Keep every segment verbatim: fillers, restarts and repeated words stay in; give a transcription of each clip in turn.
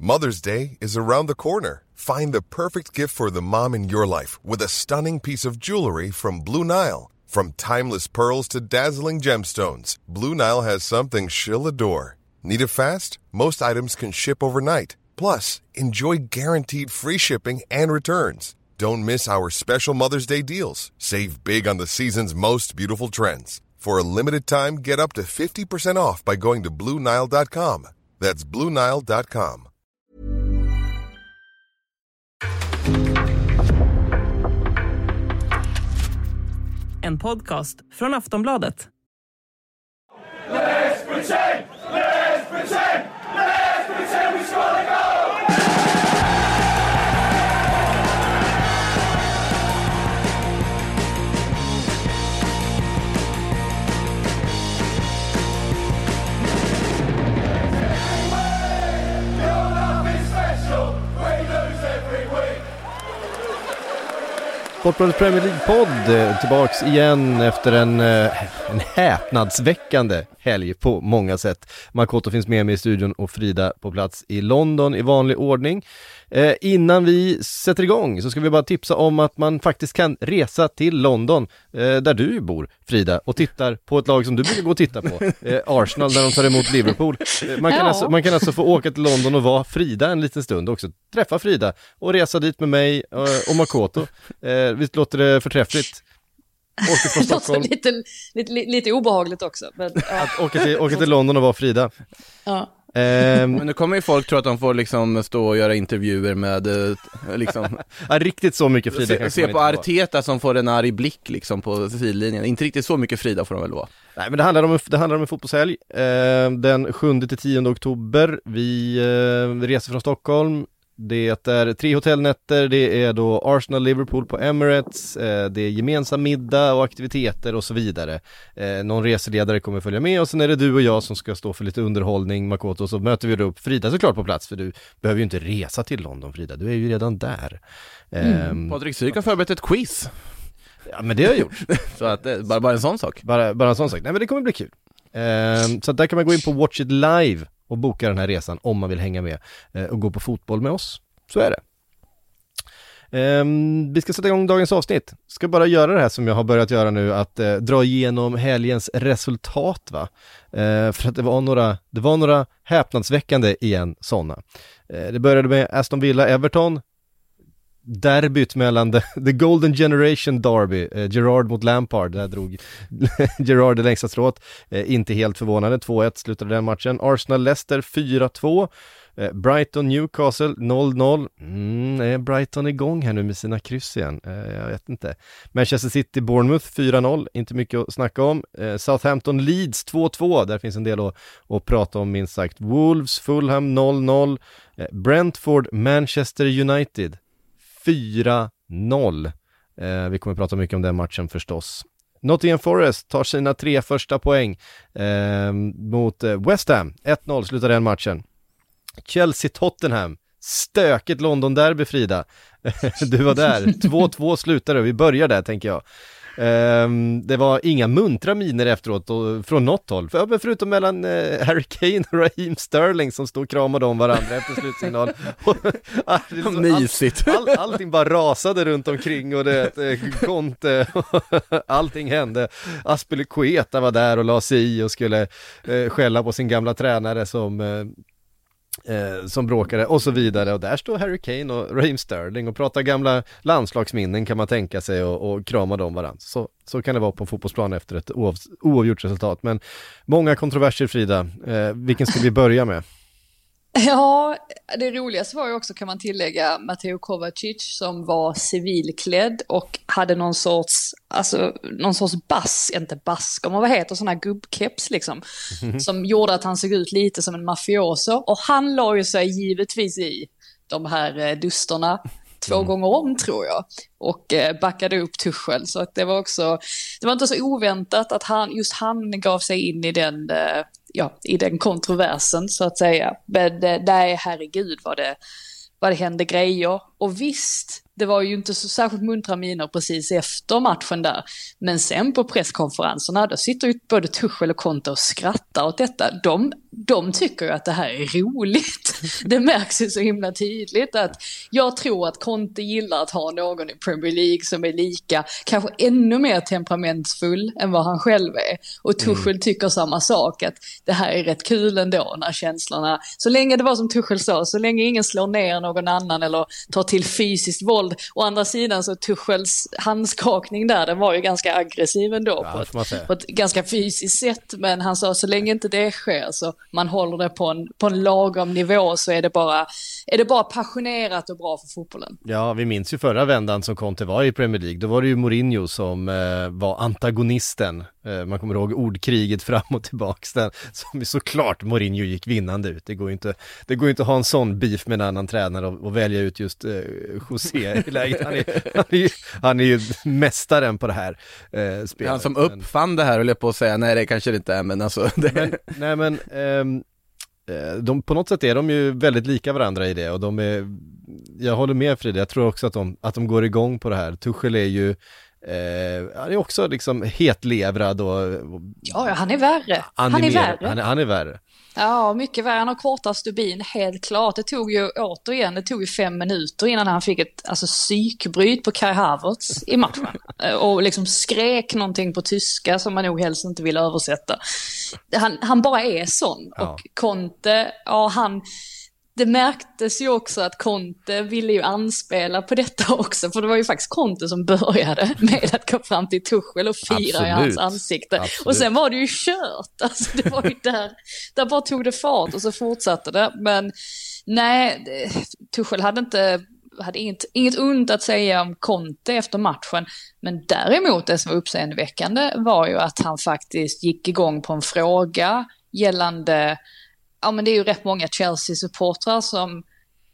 Mother's Day is around the corner. Find the perfect gift for the mom in your life with a stunning piece of jewelry from Blue Nile. From timeless pearls to dazzling gemstones, Blue Nile has something she'll adore. Need it fast? Most items can ship overnight. Plus, enjoy guaranteed free shipping and returns. Don't miss our special Mother's Day deals. Save big on the season's most beautiful trends. For a limited time, get up to fifty percent off by going to Blue Nile dot com. That's Blue Nile dot com. En podcast från Aftonbladet. Let's pretend! Let's pretend! Let's pretend we score the goal! You're nothing special. We lose every week. Sportbladets Premier League-podd tillbaks igen efter en, en häpnadsväckande helg på många sätt. Makoto finns med mig i studion och Frida på plats i London i vanlig ordning. Eh, innan vi sätter igång så ska vi bara tipsa om att man faktiskt kan resa till London eh, där du bor, Frida, och tittar på ett lag som du brukar gå och titta på, eh, Arsenal, när de tar emot Liverpool. Eh, man, kan ja. alltså, man kan alltså få åka till London och vara Frida en liten stund också, träffa Frida och resa dit med mig eh, och Makoto. Eh, visst låter det förträffligt? Åka från Stockholm. lite, lite, lite obehagligt också. Men, ja. Att åka till, åka till London och vara Frida. Ja. Um, Men nu kommer ju folk tro att de får liksom stå och göra intervjuer med liksom, ja, riktigt så mycket Frida se, se på Arteta som får en arg blick liksom på sidlinjen. Inte riktigt så mycket Frida får de väl vara. Nej, men det handlar om, det handlar om en fotbollshelg uh, den sjunde till tionde oktober. Vi uh, reser från Stockholm. Det är tre hotellnätter, det är då Arsenal-Liverpool på Emirates, eh, det är gemensam middag och aktiviteter och så vidare. Eh, någon reseledare kommer följa med och sen är det du och jag som ska stå för lite underhållning, Makoto, och så möter vi upp Frida såklart på plats, för du behöver ju inte resa till London, Frida, du är ju redan där. Mm. Eh, Patrik Syk har förberett ett quiz. Ja, men det har jag gjort. Så att, eh, bara, bara en sån sak. Bara, bara en sån sak. Nej, men det kommer bli kul. Eh, så där kan man gå in på Watch It Live och boka den här resan om man vill hänga med eh, och gå på fotboll med oss. Så är det. Um, vi ska sätta igång dagens avsnitt. Ska bara göra det här som jag har börjat göra nu, att eh, dra igenom helgens resultat, va? Eh, för att det var några, det var några häpnadsväckande igen sådana. Eh, det började med Aston Villa Everton. Derbyt mellan the, the Golden Generation Derby, eh, Gerrard mot Lampard, där drog Gerrard det längsta strået, eh, inte helt förvånande, två ett slutade den matchen. Arsenal Leicester fyra två, eh, Brighton Newcastle noll noll. Mm, är Brighton igång här nu med sina kryss igen? Eh, jag vet inte. Manchester City Bournemouth fyra noll, inte mycket att snacka om. eh, Southampton Leeds två två, där finns en del att, att prata om minst sagt. Wolves Fulham noll noll, eh, Brentford Manchester United fyra noll. Eh, vi kommer prata mycket om den matchen förstås. Nottingham Forest tar sina tre första poäng eh, mot eh, West Ham. ett noll slutar den matchen. Chelsea Tottenham. Stöket London derby, Frida. Du var där. två två slutade. Vi börjar där, tänker jag. Um, det var inga muntra miner efteråt och, från något håll, För, förutom mellan uh, Harry Kane och Raheem Sterling som stod och kramade om varandra efter slutsignal. all, Mysigt. all, all, allting bara rasade runt omkring och det, det Conte, allting hände. Aspilicueta var där och la sig i och skulle uh, skälla på sin gamla tränare som uh, Eh, som bråkade och så vidare, och där står Harry Kane och Raheem Sterling och pratar gamla landslagsminnen, kan man tänka sig, och, och kramar dem varandra. Så, så kan det vara på en fotbollsplan efter ett oav, oavgjort resultat, men många kontroverser, Frida. Eh, vilken ska vi börja med? Ja, det roligaste var ju också, kan man tillägga, Mateo Kovacic som var civilklädd och hade någon sorts, alltså någon sorts bass, inte bask, om vad heter sådana här gubbkeps liksom, mm-hmm. som gjorde att han såg ut lite som en mafioso, och han la ju sig givetvis i de här dusterna två mm. gånger om, tror jag, och eh, backade upp Tuchel, så att det var också, det var inte så oväntat att han, just han gav sig in i den eh, ja, i den kontroversen, så att säga. Men det, där, herregud, vad det, vad det hände grejer. Och visst, det var ju inte så särskilt muntra miner precis efter matchen där. Men sen på presskonferenserna, då sitter ju både Tuchel och Conte och skrattar åt detta. De, de tycker ju att det här är roligt. Det märks ju så himla tydligt att jag tror att Conte gillar att ha någon i Premier League som är lika, kanske ännu mer temperamentsfull än vad han själv är. Och Tuchel mm. tycker samma sak, att det här är rätt kul ändå när känslorna, så länge det var som Tuchel sa, så länge ingen slår ner någon annan eller tar till fysiskt våld. Å andra sidan så Tuchels handskakning där, den var ju ganska aggressiv ändå ja, på, ett, på ett ganska fysiskt sätt, men han sa så länge inte det sker så man håller det på en, på en lagom nivå, så är det bara är det bara passionerat och bra för fotbollen. Ja, vi minns ju förra vändan som Conte var i Premier League, då var det ju Mourinho som eh, var antagonisten. Eh, man kommer ihåg ordkriget fram och tillbaks där, som såklart Mourinho gick vinnande ut. Det går ju inte, det går inte att ha en sån beef med en annan tränare och, och välja ut just eh, José i läget. Han är, han, är ju, han är ju mästaren på det här eh, spelet. Han som uppfann det här, höll jag på att säga. Nej, det kanske det inte är, men alltså det... men, nej men ehm, de, på något sätt är de ju väldigt lika varandra i det, och de är, jag håller med Frida, jag tror också att de, att de går igång på det här. Tuchel är ju eh, han är också liksom hetlevrad och, och ja, han är värre. Han är värre. Han är, han är värre. Ja, mycket värre. Han har korta stubin, helt klart. Det tog ju återigen, det tog ju fem minuter innan han fick ett alltså, psykbryt på Kai Havertz i matchen. Och liksom skrek någonting på tyska som man nog helst inte vill översätta. Han, han bara är sån. Ja. Och Conte, ja han... Det märktes ju också att Conte ville ju anspela på detta också, för det var ju faktiskt Conte som började med att gå fram till Tuchel och fira Absolut. i hans ansikte. Absolut. Och sen var det ju kört, alltså det var ju där, där bara tog det fart och så fortsatte det. Men nej, Tuchel hade inte hade inget, inget ont att säga om Conte efter matchen, men däremot det som var uppseendeväckande var ju att han faktiskt gick igång på en fråga gällande. Ja, men det är ju rätt många Chelsea-supportrar som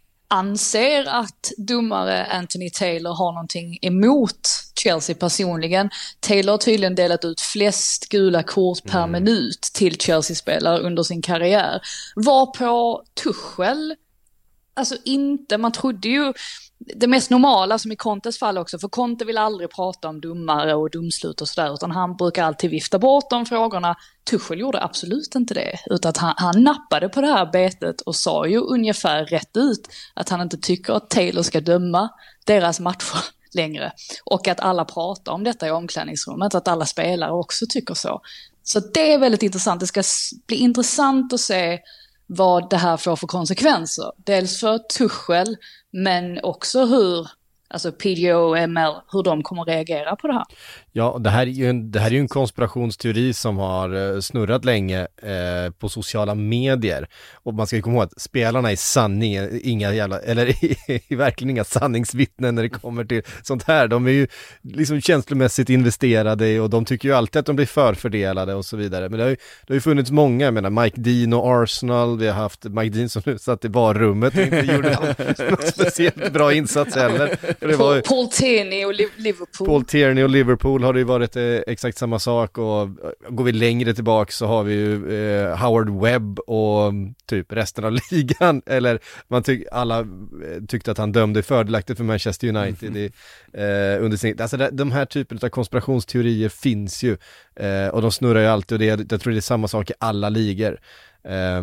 anser att domare Anthony Taylor har någonting emot Chelsea personligen. Taylor har tydligen delat ut flest gula kort per mm. minut till Chelsea-spelare under sin karriär. Var på Tuchel, alltså inte, man trodde ju det mest normala som i Contes fall också, för Conte vill aldrig prata om domare och domslut och sådär, utan han brukar alltid vifta bort de frågorna. Tuchel gjorde absolut inte det, utan att han, han nappade på det här betet och sa ju ungefär rätt ut att han inte tycker att Taylor ska döma deras matcher längre, och att alla pratar om detta i omklädningsrummet, att alla spelare också tycker så. Så det är väldigt intressant. Det ska bli intressant att se vad det här får för konsekvenser. Dels för Tuchel, men också hur alltså P D O och M L, hur de kommer att reagera på det här. Ja, det här är ju en, det här är ju en konspirationsteori som har snurrat länge eh, på sociala medier. Och man ska ju komma ihåg att spelarna är sanning, inga jävla, eller är verkligen inga sanningsvittnen när det kommer till sånt här. De är ju liksom känslomässigt investerade och de tycker ju alltid att de blir förfördelade och så vidare. Men det har ju, det har ju funnits många, jag menar Mike Dean och Arsenal, vi har haft Mike Dean som nu satt i barrummet och inte gjorde någon speciellt bra insats heller. Det var ju, Paul Tierney och Liverpool. Paul Tierney och Liverpool har det ju varit eh, exakt samma sak, och går vi längre tillbaka så har vi ju eh, Howard Webb och typ resten av ligan, eller man tyck, alla eh, tyckte att han dömde fördelaktigt för Manchester United mm-hmm. i, eh, under sin, alltså det, de här typen av konspirationsteorier finns ju eh, och de snurrar ju alltid, och det, jag tror det är samma sak i alla ligor. Eh,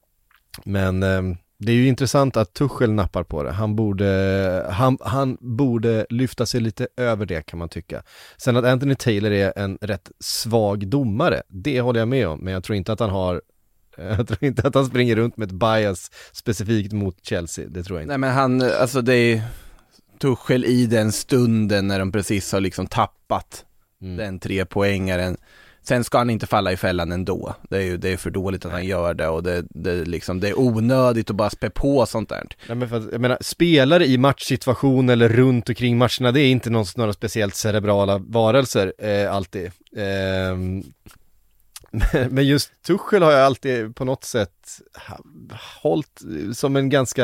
men eh, det är ju intressant att Tuchel nappar på det. Han borde, han, han borde lyfta sig lite över det, kan man tycka. Sen att Anthony Taylor är en rätt svag domare, det håller jag med om. Men jag tror inte att han har Jag tror inte att han springer runt med ett bias specifikt mot Chelsea. Det tror jag inte. Nej, men han, alltså det är Tuchel i den stunden när de precis har liksom tappat mm. den tre poängaren. Sen ska han inte falla i fällan ändå. Det är ju det är för dåligt att han gör det, och det, det, liksom, det är onödigt att bara spä på sånt där. Nej, men för att, jag menar, spelare i matchsituation eller runt omkring matcherna, det är inte någon, några speciellt cerebrala varelser eh, alltid. Eh, men just Tuchel har jag alltid på något sätt hållit som en ganska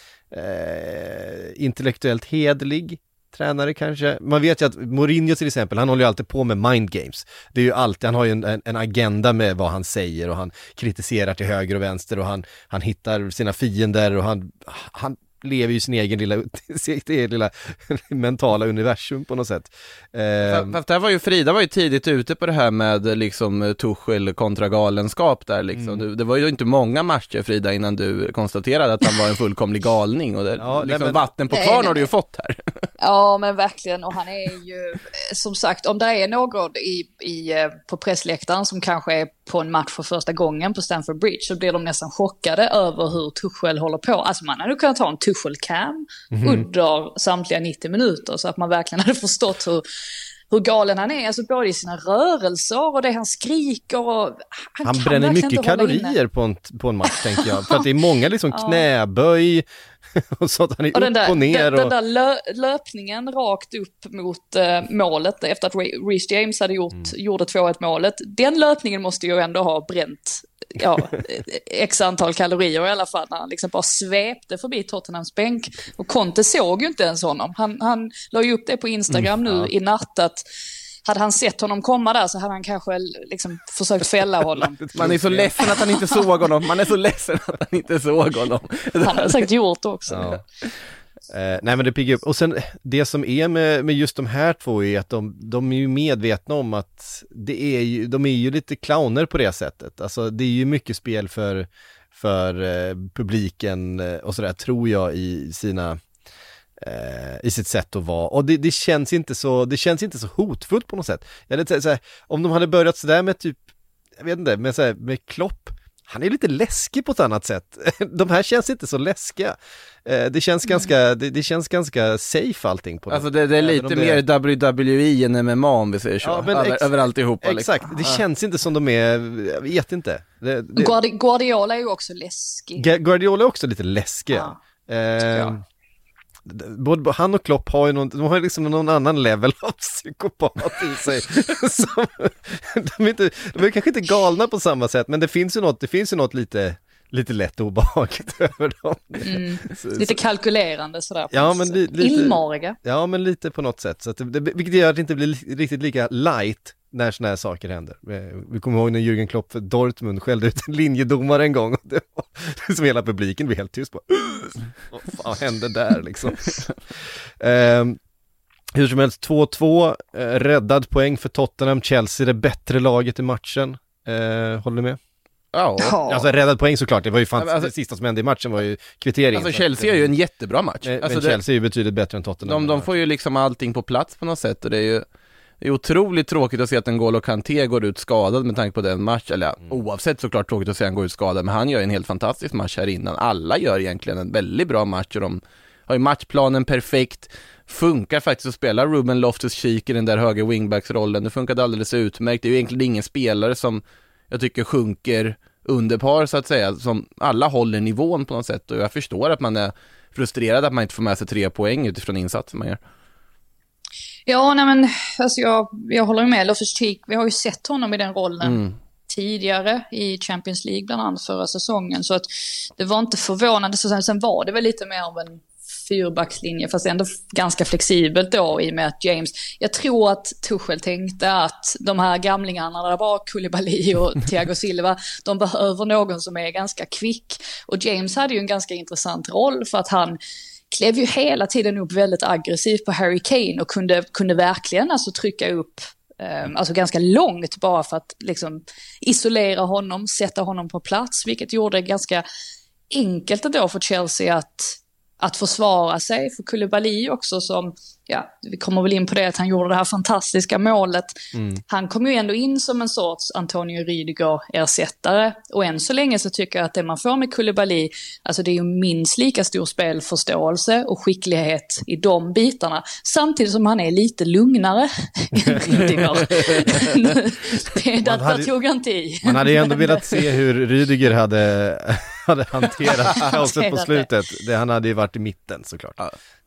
eh, intellektuellt hedlig tränare kanske. Man vet ju att Mourinho till exempel, han håller ju alltid på med mind games. Det är ju alltid, han har ju en, en agenda med vad han säger, och han kritiserar till höger och vänster, och han, han hittar sina fiender, och han, han lever ju sin egen lilla, sitt eget lilla mentala universum på något sätt. Eh, Fast det var ju Frida var ju tidigt ute på det här med liksom Tuchel kontra galenskap där liksom. Mm. Du, det var ju inte många matcher, Frida, innan du konstaterade att han var en fullkomlig galning och det, ja, liksom nej, men... vatten på kvarn har du ju fått här. Ja, men verkligen, och han är ju som sagt, om det är någon i, i, på pressläktaren som kanske är på en match för första gången på Stamford Bridge, så blir de nästan chockade över hur Tuchel håller på. Alltså man hade kunnat ta en Tuchel-cam mm. under samtliga nittio minuter så att man verkligen hade förstått hur, hur galen han är. Alltså både i sina rörelser och det han skriker. Och han han bränner mycket kalorier på en, på en match, tänker jag. För att det är många liksom knäböj och så att han är och upp där, och ner. Den, och... den där lö, löpningen rakt upp mot uh, målet efter att Reece James hade gjort, mm. gjorde två ett målet. Den löpningen måste ju ändå ha bränt ja, x antal kalorier i alla fall, när han liksom bara svepte förbi Tottenhams bänk. Och Conte såg ju inte ens honom. Han, han la ju upp det på Instagram mm, nu ja. i natt att hade han sett honom komma där så hade han kanske liksom försökt fälla honom. Man är så ledsen att han inte såg honom. Man är så ledsen att han inte såg honom. Han har säkert gjort det också. Ja. Eh, nej men det piggar upp. Och sen det som är med, med just de här två är att de, de är ju medvetna om att det är ju, de är ju lite clowner på det sättet. Alltså det är ju mycket spel för, för eh, publiken och sådär, tror jag, i sina... i sitt sätt att vara, och det, det känns inte så det känns inte så hotfullt på något sätt. Jag hade så här, om de hade börjat så där med typ, jag vet inte, med så här, med Klopp, han är lite läskig på ett annat sätt. De här känns inte så läskiga. Det känns ganska det, det känns ganska safe allting på. Alltså det, det är lite det mer är... W W E än M M A, om vi säger så. Ja, men ex- över alltihopa. Exakt, liksom. Det känns inte som de är, jag vet inte. Det, det... Guardi- Guardiola är ju också läskig. Guardiola är också lite läskig. Ja, eh, både han och Klopp har ju någon, de har liksom någon annan level av psykopat i sig. Som, de, är inte, de är kanske inte galna på samma sätt, men det finns ju något, det finns ju något lite, lite lätt obehagligt över dem. Mm. Lite kalkylerande sådär. Ja, men li, lite, Illmariga. Ja, men lite på något sätt. Så att det, vilket gör att det inte blir riktigt lika light när såna här saker händer. Vi kommer ihåg när Jürgen Klopp för Dortmund skällde ut en linjedomare en gång, och det var som hela publiken blev helt tyst på. Vad fan hände där liksom? um, hur som helst, två två, uh, räddad poäng för Tottenham. Chelsea, det bättre laget i matchen. Uh, håller du med? Ja. Alltså räddad poäng såklart, det var ju fan, alltså, det sista som hände i matchen var ju kvittering. Alltså Chelsea är ju en jättebra match. Men, alltså, men Chelsea är ju betydligt bättre än Tottenham. De, de får ju liksom allting på plats på något sätt, och det är ju det är otroligt tråkigt att se att en N'Golo Kanté går ut skadad med tanke på den match, eller mm. oavsett såklart tråkigt att se han går ut skadad, men han gör en helt fantastisk match här innan. Alla gör egentligen en väldigt bra match, och de har ju matchplanen perfekt. Funkar faktiskt att spela Ruben Loftus-Cheek i den där höger wingbacksrollen. Det funkade alldeles utmärkt. Det är ju egentligen ingen spelare som jag tycker sjunker under par så att säga, som alla håller nivån på något sätt, och jag förstår att man är frustrerad att man inte får med sig tre poäng utifrån insatsen man gör. Ja, nej men alltså jag, jag håller med Loftus-Cheek. Vi har ju sett honom i den rollen mm. tidigare i Champions League bland annat förra säsongen, så att det var inte förvånande. Så sen var det väl lite mer av en fyrbackslinje, fast ändå ganska flexibelt då, i och med att James, jag tror att Tuchel tänkte att de här gamlingarna där var Koulibaly och Thiago Silva, de behöver någon som är ganska kvick, och James hade ju en ganska intressant roll för att han klev ju hela tiden upp väldigt aggressivt på Harry Kane och kunde, kunde verkligen alltså trycka upp eh, alltså ganska långt bara för att liksom isolera honom, sätta honom på plats, vilket gjorde det ganska enkelt då för Chelsea att att försvara sig. För Koulibaly också, som, ja, vi kommer väl in på det, att han gjorde det här fantastiska målet. Mm. Han kom ju ändå in som en sorts Antonio Rüdiger-ersättare, och än så länge så tycker jag att det man får med Koulibaly, alltså det är ju minst lika stor spelförståelse och skicklighet i de bitarna, samtidigt som han är lite lugnare än Rüdiger. det hade, tog han inte i. Man hade ju ändå velat se hur Rüdiger hade hade hanterat kaoset på slutet. Det, han hade ju varit i mitten såklart. Ja.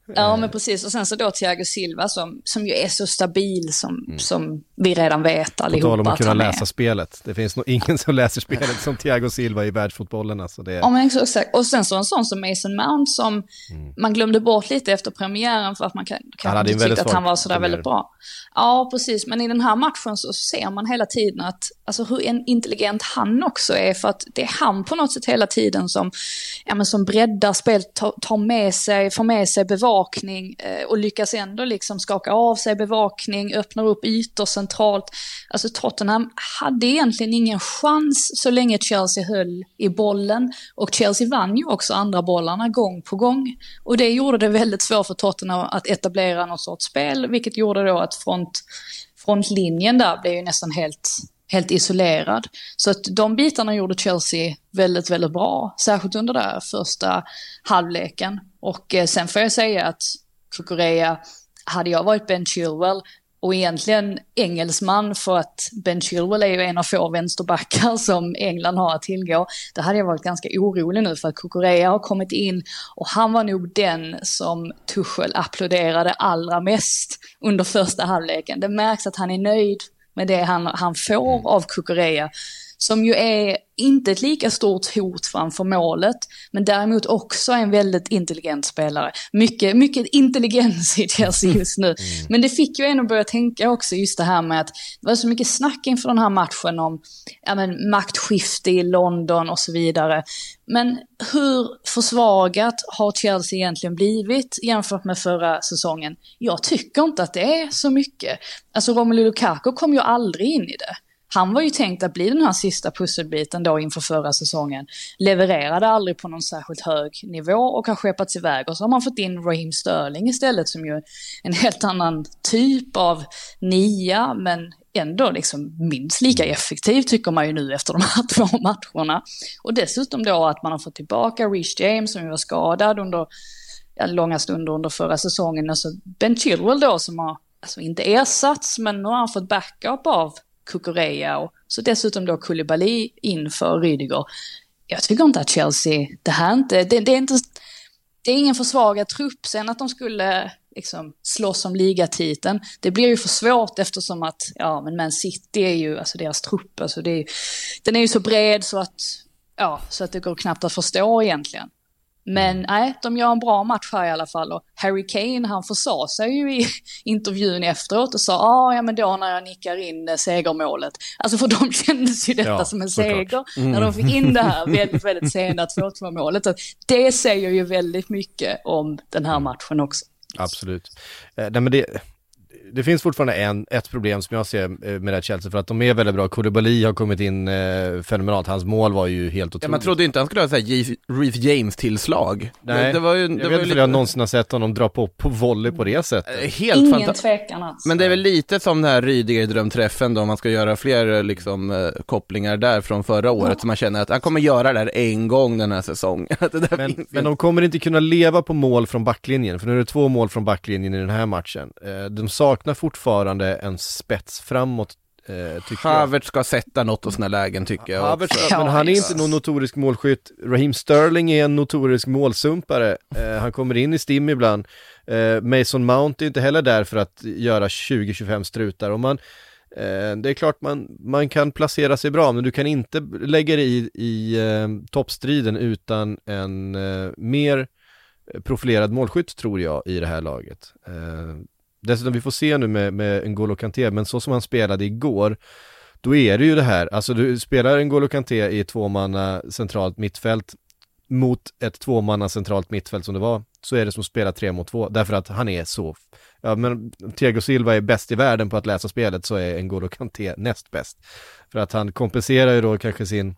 Ja, men precis. Och sen så då Thiago Silva som, som ju är så stabil som, mm. som vi redan vet allihopa. På tal om att kunna att läsa spelet. Det finns nog ingen som läser spelet som Thiago Silva i världsfotbollen. Alltså det... Ja, men exakt. Och sen så en sån som Mason Mount som mm. man glömde bort lite efter premiären för att man kan, kan inte tycka att han var sådär väldigt bra. Ja, precis. Men i den här matchen så ser man hela tiden att alltså, hur en intelligent han också är, för att det är han på något sätt hela tiden som, ja, men som breddar spel, tar, tar med sig, får med sig bevakning eh, och lyckas ändå liksom skaka av sig bevakning, öppnar upp ytor centralt. Alltså Tottenham hade egentligen ingen chans så länge Chelsea höll i bollen, och Chelsea vann ju också andra bollarna gång på gång, och det gjorde det väldigt svårt för Tottenham att etablera något sorts spel, vilket gjorde då att front, frontlinjen där blev ju nästan helt helt isolerad. Så att de bitarna gjorde Chelsea väldigt, väldigt bra. Särskilt under där första halvleken. Och eh, sen får jag säga att Cucurella, hade jag varit Ben Chilwell och egentligen engelsman, för att Ben Chilwell är ju en av få vänsterbackar som England har att tillgå, då hade jag varit ganska orolig nu, för att Cucurella har kommit in och han var nog den som Tuchel applåderade allra mest under första halvleken. Det märks att han är nöjd med det han, han får av Cucurella, som ju är inte ett lika stort hot framför målet, men däremot också en väldigt intelligent spelare. Mycket, mycket intelligens i Chelsea just nu. Mm. Men det fick ju en att börja tänka också just det här med att det var så mycket snack inför den här matchen om ja, men, maktskifte i London och så vidare. Men hur försvagat har Chelsea egentligen blivit jämfört med förra säsongen? Jag tycker inte att det är så mycket. Alltså Romelu Lukaku kom ju aldrig in i det. Han var ju tänkt att bli den här sista pusselbiten då inför förra säsongen. Levererade aldrig på någon särskilt hög nivå och har skepats iväg. Och så har man fått in Raheem Sterling istället, som ju är en helt annan typ av nia, men ändå liksom minst lika effektiv tycker man ju nu efter de här två matcherna. Och dessutom då att man har fått tillbaka Reece James som ju var skadad under ja, långa stunder under förra säsongen. Alltså Ben Chilwell då som har alltså inte ersatts, men nu har han fått backup av Cucurella och så dessutom då Koulibaly inför Rydiger. Jag tycker inte att Chelsea, det här inte, det, det är inte, det är ingen försvagad trupp. Sen att de skulle liksom slåss om ligatiteln, det blir ju för svårt eftersom att ja, men Man City är ju, alltså deras trupp, alltså det är, den är ju så bred så att ja, så att det går knappt att förstå egentligen. Men nej, de gör en bra match här i alla fall. Och Harry Kane, han försa sig ju i intervjun efteråt och sa ah, ja men då när jag nickar in segermålet. Alltså för de kändes ju detta ja, som en seger mm. när de fick in det här väldigt, väldigt sena två två målet. Så det säger ju väldigt mycket om den här matchen också. Absolut. Eh, nej, men det... Det finns fortfarande en, ett problem som jag ser med det här Chelsea, för att de är väldigt bra. Koulibaly har kommit in eh, fenomenalt. Hans mål var ju helt otroligt. Ja, man trodde inte han skulle ha så här Reece James-tillslag. Nej, det var ju, jag det vet var inte lite... om jag någonsin har sett honom dra på på volley på det sättet. Helt Ingen fanta- tvekan alltså. Men det är väl lite som den här Rydiger-drömträffen då, man ska göra fler liksom, eh, kopplingar där från förra året, ja. Så man känner att han kommer göra det där en gång den här säsongen. det men, finns... men de kommer inte kunna leva på mål från backlinjen, för nu är det två mål från backlinjen i den här matchen. Eh, de saknar fortfarande en spets framåt, eh, tycker Havertz ska sätta något och såna lägen tycker jag. Havertz, men han är inte någon notorisk målskytt. Raheem Sterling är en notorisk målsumpare. Eh, han kommer in i stim ibland. Eh, Mason Mount är inte heller där för att göra tjugo till tjugofem strutar. Och man, eh, det är klart man, man kan placera sig bra, men du kan inte lägga dig i, i eh, toppstriden utan en eh, mer profilerad målskytt, tror jag, i det här laget. Eh, Dessutom vi får se nu med, med N'Golo Kanté, men så som han spelade igår, då är det ju det här, alltså du spelar N'Golo Kanté i tvåmanna centralt mittfält mot ett tvåmanna centralt mittfält som det var, så är det som att spela tre mot två, därför att han är så, ja men Thiago Silva är bäst i världen på att läsa spelet, så är N'Golo Kanté näst bäst, för att han kompenserar ju då kanske sin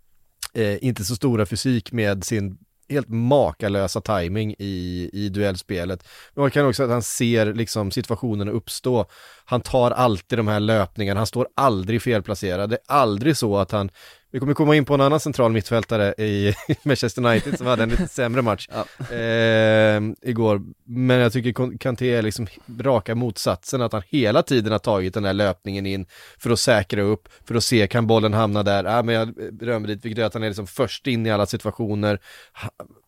eh, inte så stora fysik med sin helt makalösa timing i, i duellspelet. Men man kan också att han ser liksom situationen uppstå. Han tar alltid de här löpningarna. Han står aldrig felplacerad. Det är aldrig så att han... Vi kommer komma in på en annan central mittfältare i Manchester United som hade en lite sämre match ja. eh, igår. Men jag tycker Kanté är liksom raka motsatsen, att han hela tiden har tagit den här löpningen in för att säkra upp, för att se kan bollen hamna där. Ja, men jag berömmer dit, vilket är att han är liksom först in i alla situationer.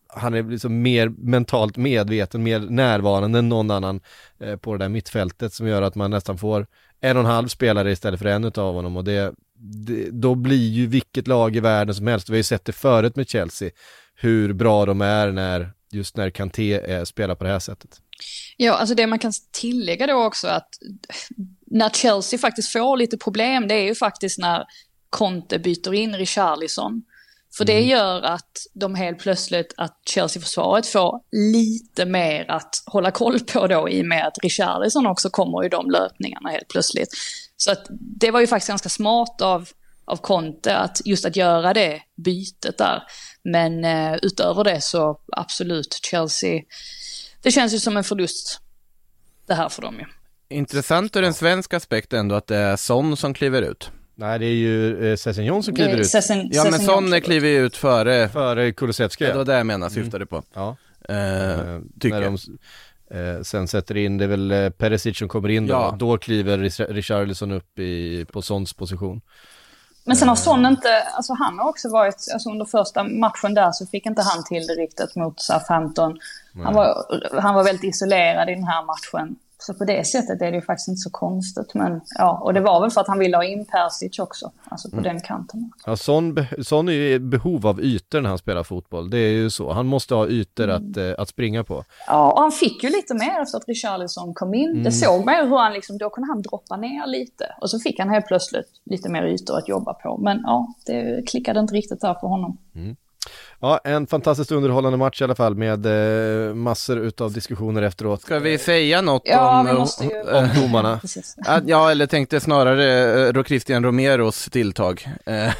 han är liksom mer mentalt medveten, mer närvarande än någon annan eh, på det där mittfältet, som gör att man nästan får en och en halv spelare istället för en utav honom, och det, det då blir ju vilket lag i världen som helst. Vi har ju sett det förut med Chelsea, hur bra de är när just när Kanté eh, spelar på det här sättet. Ja, alltså det man kan tillägga då också, att när Chelsea faktiskt får lite problem, det är ju faktiskt när Conte byter in Richarlison. För det gör att de helt plötsligt, att Chelsea-försvaret får lite mer att hålla koll på då, i och med att Richarlison också kommer i de löpningarna helt plötsligt. Så att det var ju faktiskt ganska smart av, av Conte att just att göra det bytet där. Men eh, utöver det så absolut, Chelsea, det känns ju som en förlust det här för dem ju. Intressant ur en svensk aspekt ändå att det är Son som kliver ut. Nej, det är ju eh, Sessignon som kliver ut. Sessignon, Ja, men Son kliver ju ut före Före Kulusevski. Det var det jag menar, syftade på. Ja. Eh, tycker när de, eh, sen sätter in, det är väl eh, Perisic som kommer in då. Ja. Då kliver Rich- Richarlison upp i, på Sons position. Men sen har Son inte, alltså han har också varit, alltså under första matchen där så fick inte han till det riktigt mot Southampton. Han var, han var väldigt isolerad i den här matchen. Så på det sättet är det ju faktiskt inte så konstigt. Men ja, och det var väl för att han ville ha in Perisic också, alltså på mm. den kanten. Ja, Son, be- Son är ju i behov av ytor när han spelar fotboll. Det är ju så. Han måste ha ytor mm. att, eh, att springa på. Ja, och han fick ju lite mer efter att Richarlison kom in. Mm. Det såg man ju hur han liksom, då kunde han droppa ner lite. Och så fick han helt plötsligt lite mer ytor att jobba på. Men ja, det klickade inte riktigt där för honom. Mm. Ja, en fantastiskt underhållande match i alla fall, med eh, massor utav diskussioner efteråt. Ska vi säga något ja, om, vi måste ju... om domarna? Ja, eller tänkte snarare uh, Christian Romeros tilltag.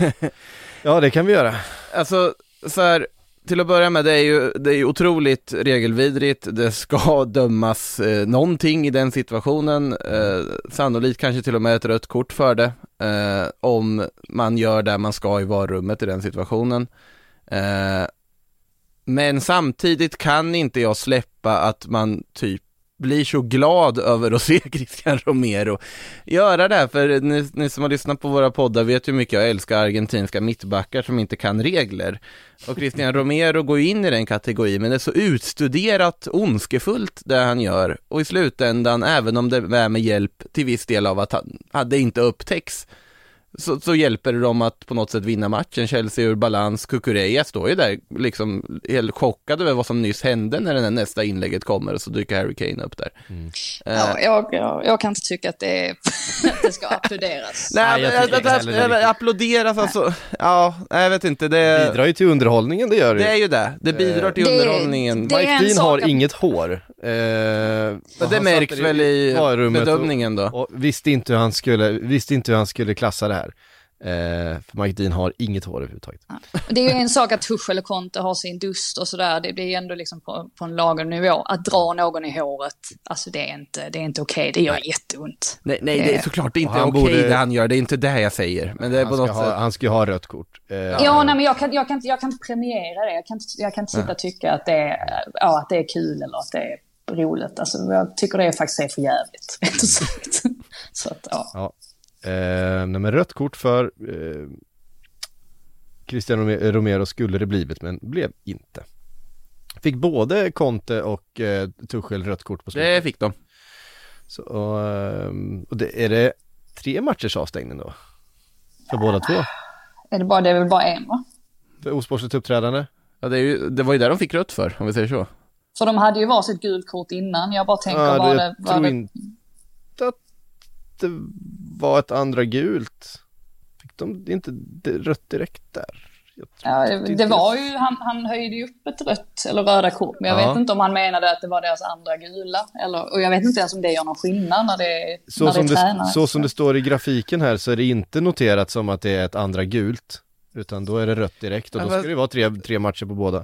Ja, det kan vi göra. Alltså, så här, till att börja med, det är ju, det är ju otroligt regelvidrigt. Det ska dömas eh, någonting i den situationen. Eh, sannolikt kanske till och med ett rött kort för det. Eh, om man gör det man ska i varummet i den situationen. Eh, men samtidigt kan inte jag släppa att man typ blir så glad över att se Christian Romero göra det här, för ni, ni som har lyssnat på våra poddar vet ju mycket jag älskar argentinska mittbackar som inte kan regler, och Christian Romero går in i den kategorin, men det är så utstuderat ondskefullt det han gör, och i slutändan, även om det är med hjälp till viss del av att han hade inte upptäcks, Så, så hjälper det dem att på något sätt vinna matchen. Chelsea ur balans. Kukureya står ju där liksom helt chockad över vad som nyss hände när den här nästa inlägget kommer, och så dyker Harry Kane upp där. Mm. Uh, ja, jag, jag, jag kan inte tycka att det, är, att det ska applåderas. Nej, Nej jag jag, jag, jag, applåderas alltså. Ja, jag vet inte. Det, det bidrar ju till underhållningen, det gör det. Det är ju det. Det bidrar till det, underhållningen. Det Mike Dean har att... inget hår. Uh, det märks väl i bedömningen och, då. Och visste inte hur han skulle, visste inte hur han skulle klassa det här. Eh, för Mike Dean har inget hår överhuvudtaget. Ja. Det är ju en sak att Tuchel och Conte har sin dust och sådär. Det blir ändå liksom på, på en lagom nivå. Att dra någon i håret, alltså det är inte, det är inte okej. Det gör nej. jätteont. Nej, nej, det är såklart det är inte okej borde... det han gör. Det är inte det jag säger. Men det är han, på något ska ha, han ska ha rött kort. Eh, ja, nej, men jag kan, jag, kan, jag kan inte premiera det. Jag kan, jag kan inte sitta och tycka att det, är, ja, att det är kul eller att det är roligt. Alltså, jag tycker det är faktiskt är för jävligt. Så att, ja. ja. Eh, nej, men rött kort för eh, Christian Romero skulle det blivit, men blev inte. Fick både Conte och eh, Tuchel rött kort på slutet. Det fick de. Så, och, och det, är det tre matchers avstängning då? För båda två? Är det, bara, det är väl bara en, va? För osportsligt uppträdande? Ja, det, är ju, det var ju där de fick rött för, om vi säger så. För de hade ju varsitt gult kort innan. Jag bara tänker, ja, var det, det... Var tror det... inte att det var ett andra gult. Fick de inte rött direkt där? Ja, det, det var ju, han, han höjde ju upp ett rött eller röda kort, men jag ja. vet inte om han menade att det var deras andra gula, eller, och jag vet inte ens om det gör någon skillnad när det, så när som det tränar. Det, så som det står i grafiken här så är det inte noterat som att det är ett andra gult, utan då är det rött direkt, och då ska det vara tre, tre matcher på båda.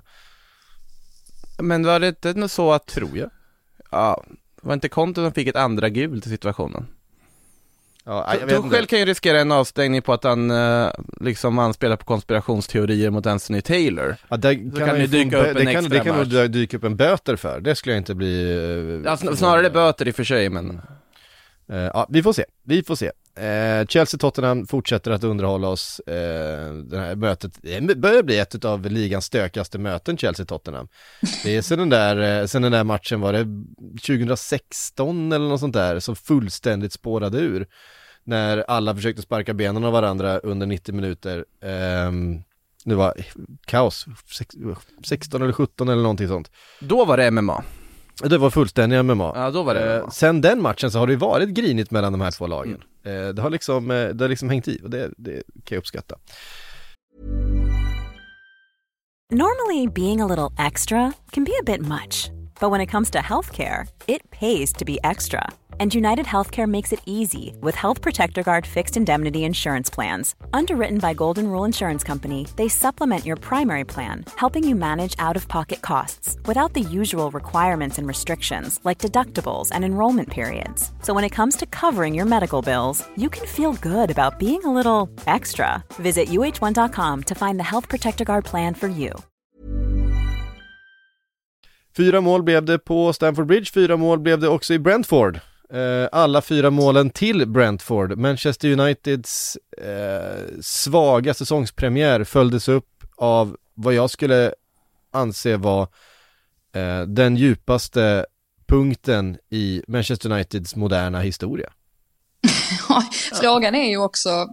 Men var det inte så att, tror jag, ja, var inte Conte som fick ett andra gult i situationen? Ja, jag Tuchel kan ju riskera en avstängning på att han uh, liksom anspelar på konspirationsteorier mot Anthony Taylor. Ja, det kan, kan ju dyka upp en det kan, extra det kan nog dyka upp en böter för. Det skulle jag inte bli... Uh, ja, snarare böter i och för sig, men... Uh, ja, vi får se. Vi får se. Eh, Chelsea-Tottenham fortsätter att underhålla oss. Eh, det här mötet det börjar bli ett av ligans stökigaste möten, Chelsea-Tottenham. Det är sen den där, sen den där matchen var det tjugohundrasexton eller något sånt där som fullständigt spårade ur. När alla försökte sparka benen av varandra under nittio minuter. Eh, det var kaos. sexton eller sjutton eller någonting sånt. Då var det M M A. Det var fullständiga M M A. Ja, då var det eh, sen den matchen så har det varit grinigt mellan de här två lagen. Mm. Eh, det har liksom, eh, det har liksom hängt i och det, det kan jag uppskatta. Normally, being a little extra can be a bit much. But when it comes to healthcare, it pays to be extra. And United Healthcare makes it easy with Health Protector Guard fixed indemnity insurance plans. Underwritten by Golden Rule Insurance Company, they supplement your primary plan, helping you manage out-of-pocket costs without the usual requirements and restrictions like deductibles and enrollment periods. So when it comes to covering your medical bills, you can feel good about being a little extra. Visit U H one dot com to find the Health Protector Guard plan for you. Fyra mål blev det på Stamford Bridge, fyra mål blev det också i Brentford. Uh, alla fyra målen till Brentford. Manchester Uniteds uh, svaga säsongspremiär följdes upp av vad jag skulle anse var uh, den djupaste punkten i Manchester Uniteds moderna historia. Frågan är ju också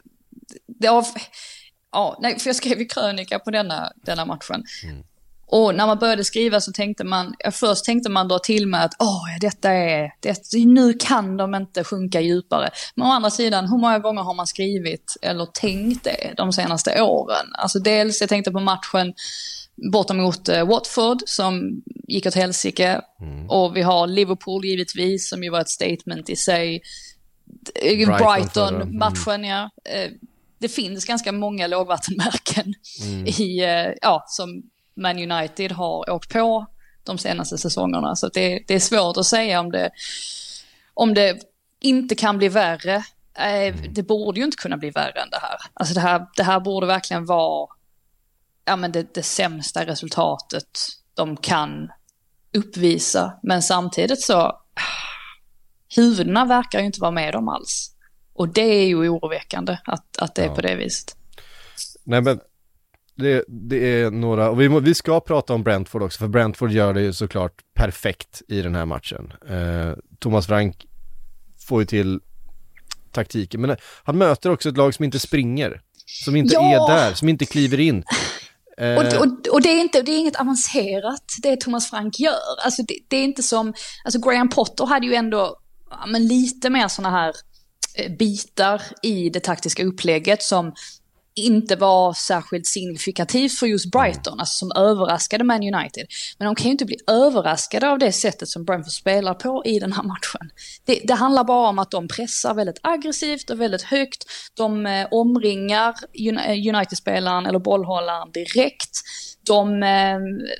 det av, ja, nej, för jag skrev ju krönika på denna, denna matchen. Mm. Och när man började skriva så tänkte man, först tänkte man då till med att åh, detta är, det, nu kan de inte sjunka djupare. Men å andra sidan, hur många gånger har man skrivit eller tänkt det de senaste åren? Alltså dels, jag tänkte på matchen borta mot uh, Watford som gick åt helsike. Mm. Och vi har Liverpool givetvis som ju var ett statement i sig. Brighton-matchen, Brighton, ja. Uh, det finns ganska många lågvattenmärken mm. i, uh, ja, som Man United har åkt på de senaste säsongerna. Så det, det är svårt att säga om det, om det inte kan bli värre. Eh, det borde ju inte kunna bli värre än det här. Alltså det här, det här borde verkligen vara ja, men det, det sämsta resultatet de kan uppvisa. Men samtidigt så huvudena verkar ju inte vara med dem alls. Och det är ju oroväckande att, att det är ja. på det viset. Nej men Det, det är några, och vi, må, vi ska prata om Brentford också, för Brentford gör det ju såklart perfekt i den här matchen. Eh, Thomas Frank får ju till taktiken, men han möter också ett lag som inte springer, som inte ja. är där, som inte kliver in. Eh, och, och, och det är inte, det är inget avancerat det Thomas Frank gör. Alltså det, det är inte som, alltså Graham Potter hade ju ändå ja, men lite mer såna här eh, bitar i det taktiska upplägget som inte var särskilt signifikativt för just Brighton, alltså som överraskade Man United. Men de kan ju inte bli överraskade av det sättet som Brentford spelar på i den här matchen. Det, det handlar bara om att de pressar väldigt aggressivt och väldigt högt. De eh, omringar United-spelaren eller bollhållaren direkt. De, eh,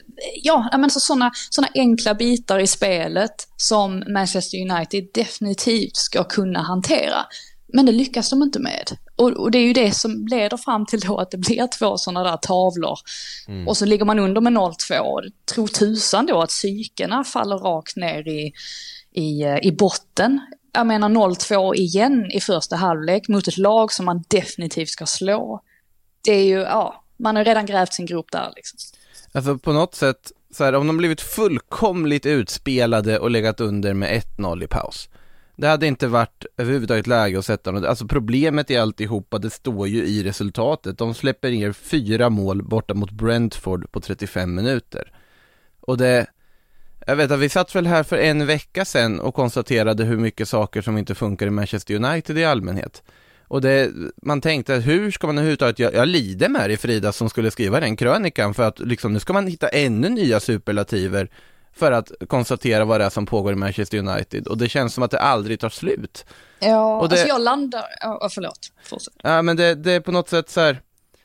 ja, men så sådana såna enkla bitar i spelet som Manchester United definitivt ska kunna hantera. Men det lyckas de inte med. Och, och det är ju det som leder fram till då att det blir två sådana där tavlor. Mm. Och så ligger man under med noll två. Tror tusan då att psykerna faller rakt ner i, i, i botten. Jag menar noll två igen i första halvlek mot ett lag som man definitivt ska slå. Det är ju, ja, man har redan grävt sin grop där liksom. Alltså på något sätt, så här, om de blivit fullkomligt utspelade och legat under med ett noll i paus. Det hade inte varit överhuvudtaget läge att sätta något. Alltså problemet i alltihopa, det står ju i resultatet. De släpper ner fyra mål borta mot Brentford på trettiofem minuter. Och det, jag vet att vi satt väl här för en vecka sedan och konstaterade hur mycket saker som inte funkar i Manchester United i allmänhet. Och det, man tänkte, hur ska man överhuvudtaget, jag, jag lider med det, Frida som skulle skriva den krönikan, för att liksom, nu ska man hitta ännu nya superlativer för att konstatera vad det är som pågår i Manchester United. Och det känns som att det aldrig tar slut. Ja, och det, alltså jag landar... Ja, förlåt. Fortsätt. Ja, men det, det är på något sätt så här...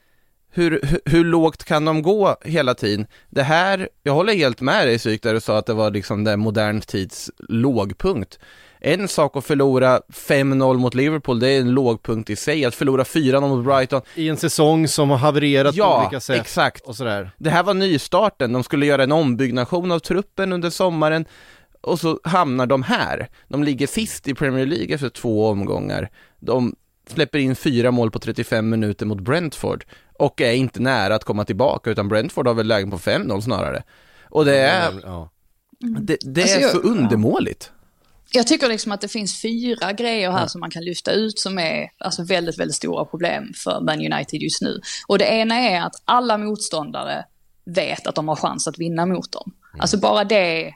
Hur, hur, hur lågt kan de gå hela tiden? Det här... Jag håller helt med dig, Syk, där du sa att det var liksom den modern tids lågpunkt. En sak att förlora fem noll mot Liverpool, det är en lågpunkt i sig. Att förlora fyra noll mot Brighton i en säsong som har havererat ja, på olika sätt. Exakt. Och sådär. Det här var nystarten. De skulle göra en ombyggnation av truppen under sommaren. och så hamnar de här. De ligger sist i Premier League efter två omgångar. De släpper in fyra mål på trettiofem minuter mot Brentford och är inte nära att komma tillbaka, utan Brentford har väl lägen på fem noll snarare. Och det är, ja. det, det alltså är jag, så undermåligt. Jag tycker liksom att det finns fyra grejer här ja. som man kan lyfta ut som är alltså väldigt, väldigt stora problem för Man United just nu. Och det ena är att alla motståndare vet att de har chans att vinna mot dem. Mm. Alltså bara det,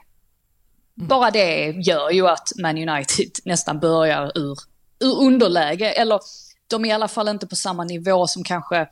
bara det gör ju att Man United nästan börjar ur, ur underläge. Eller de är i alla fall inte på samma nivå som kanske...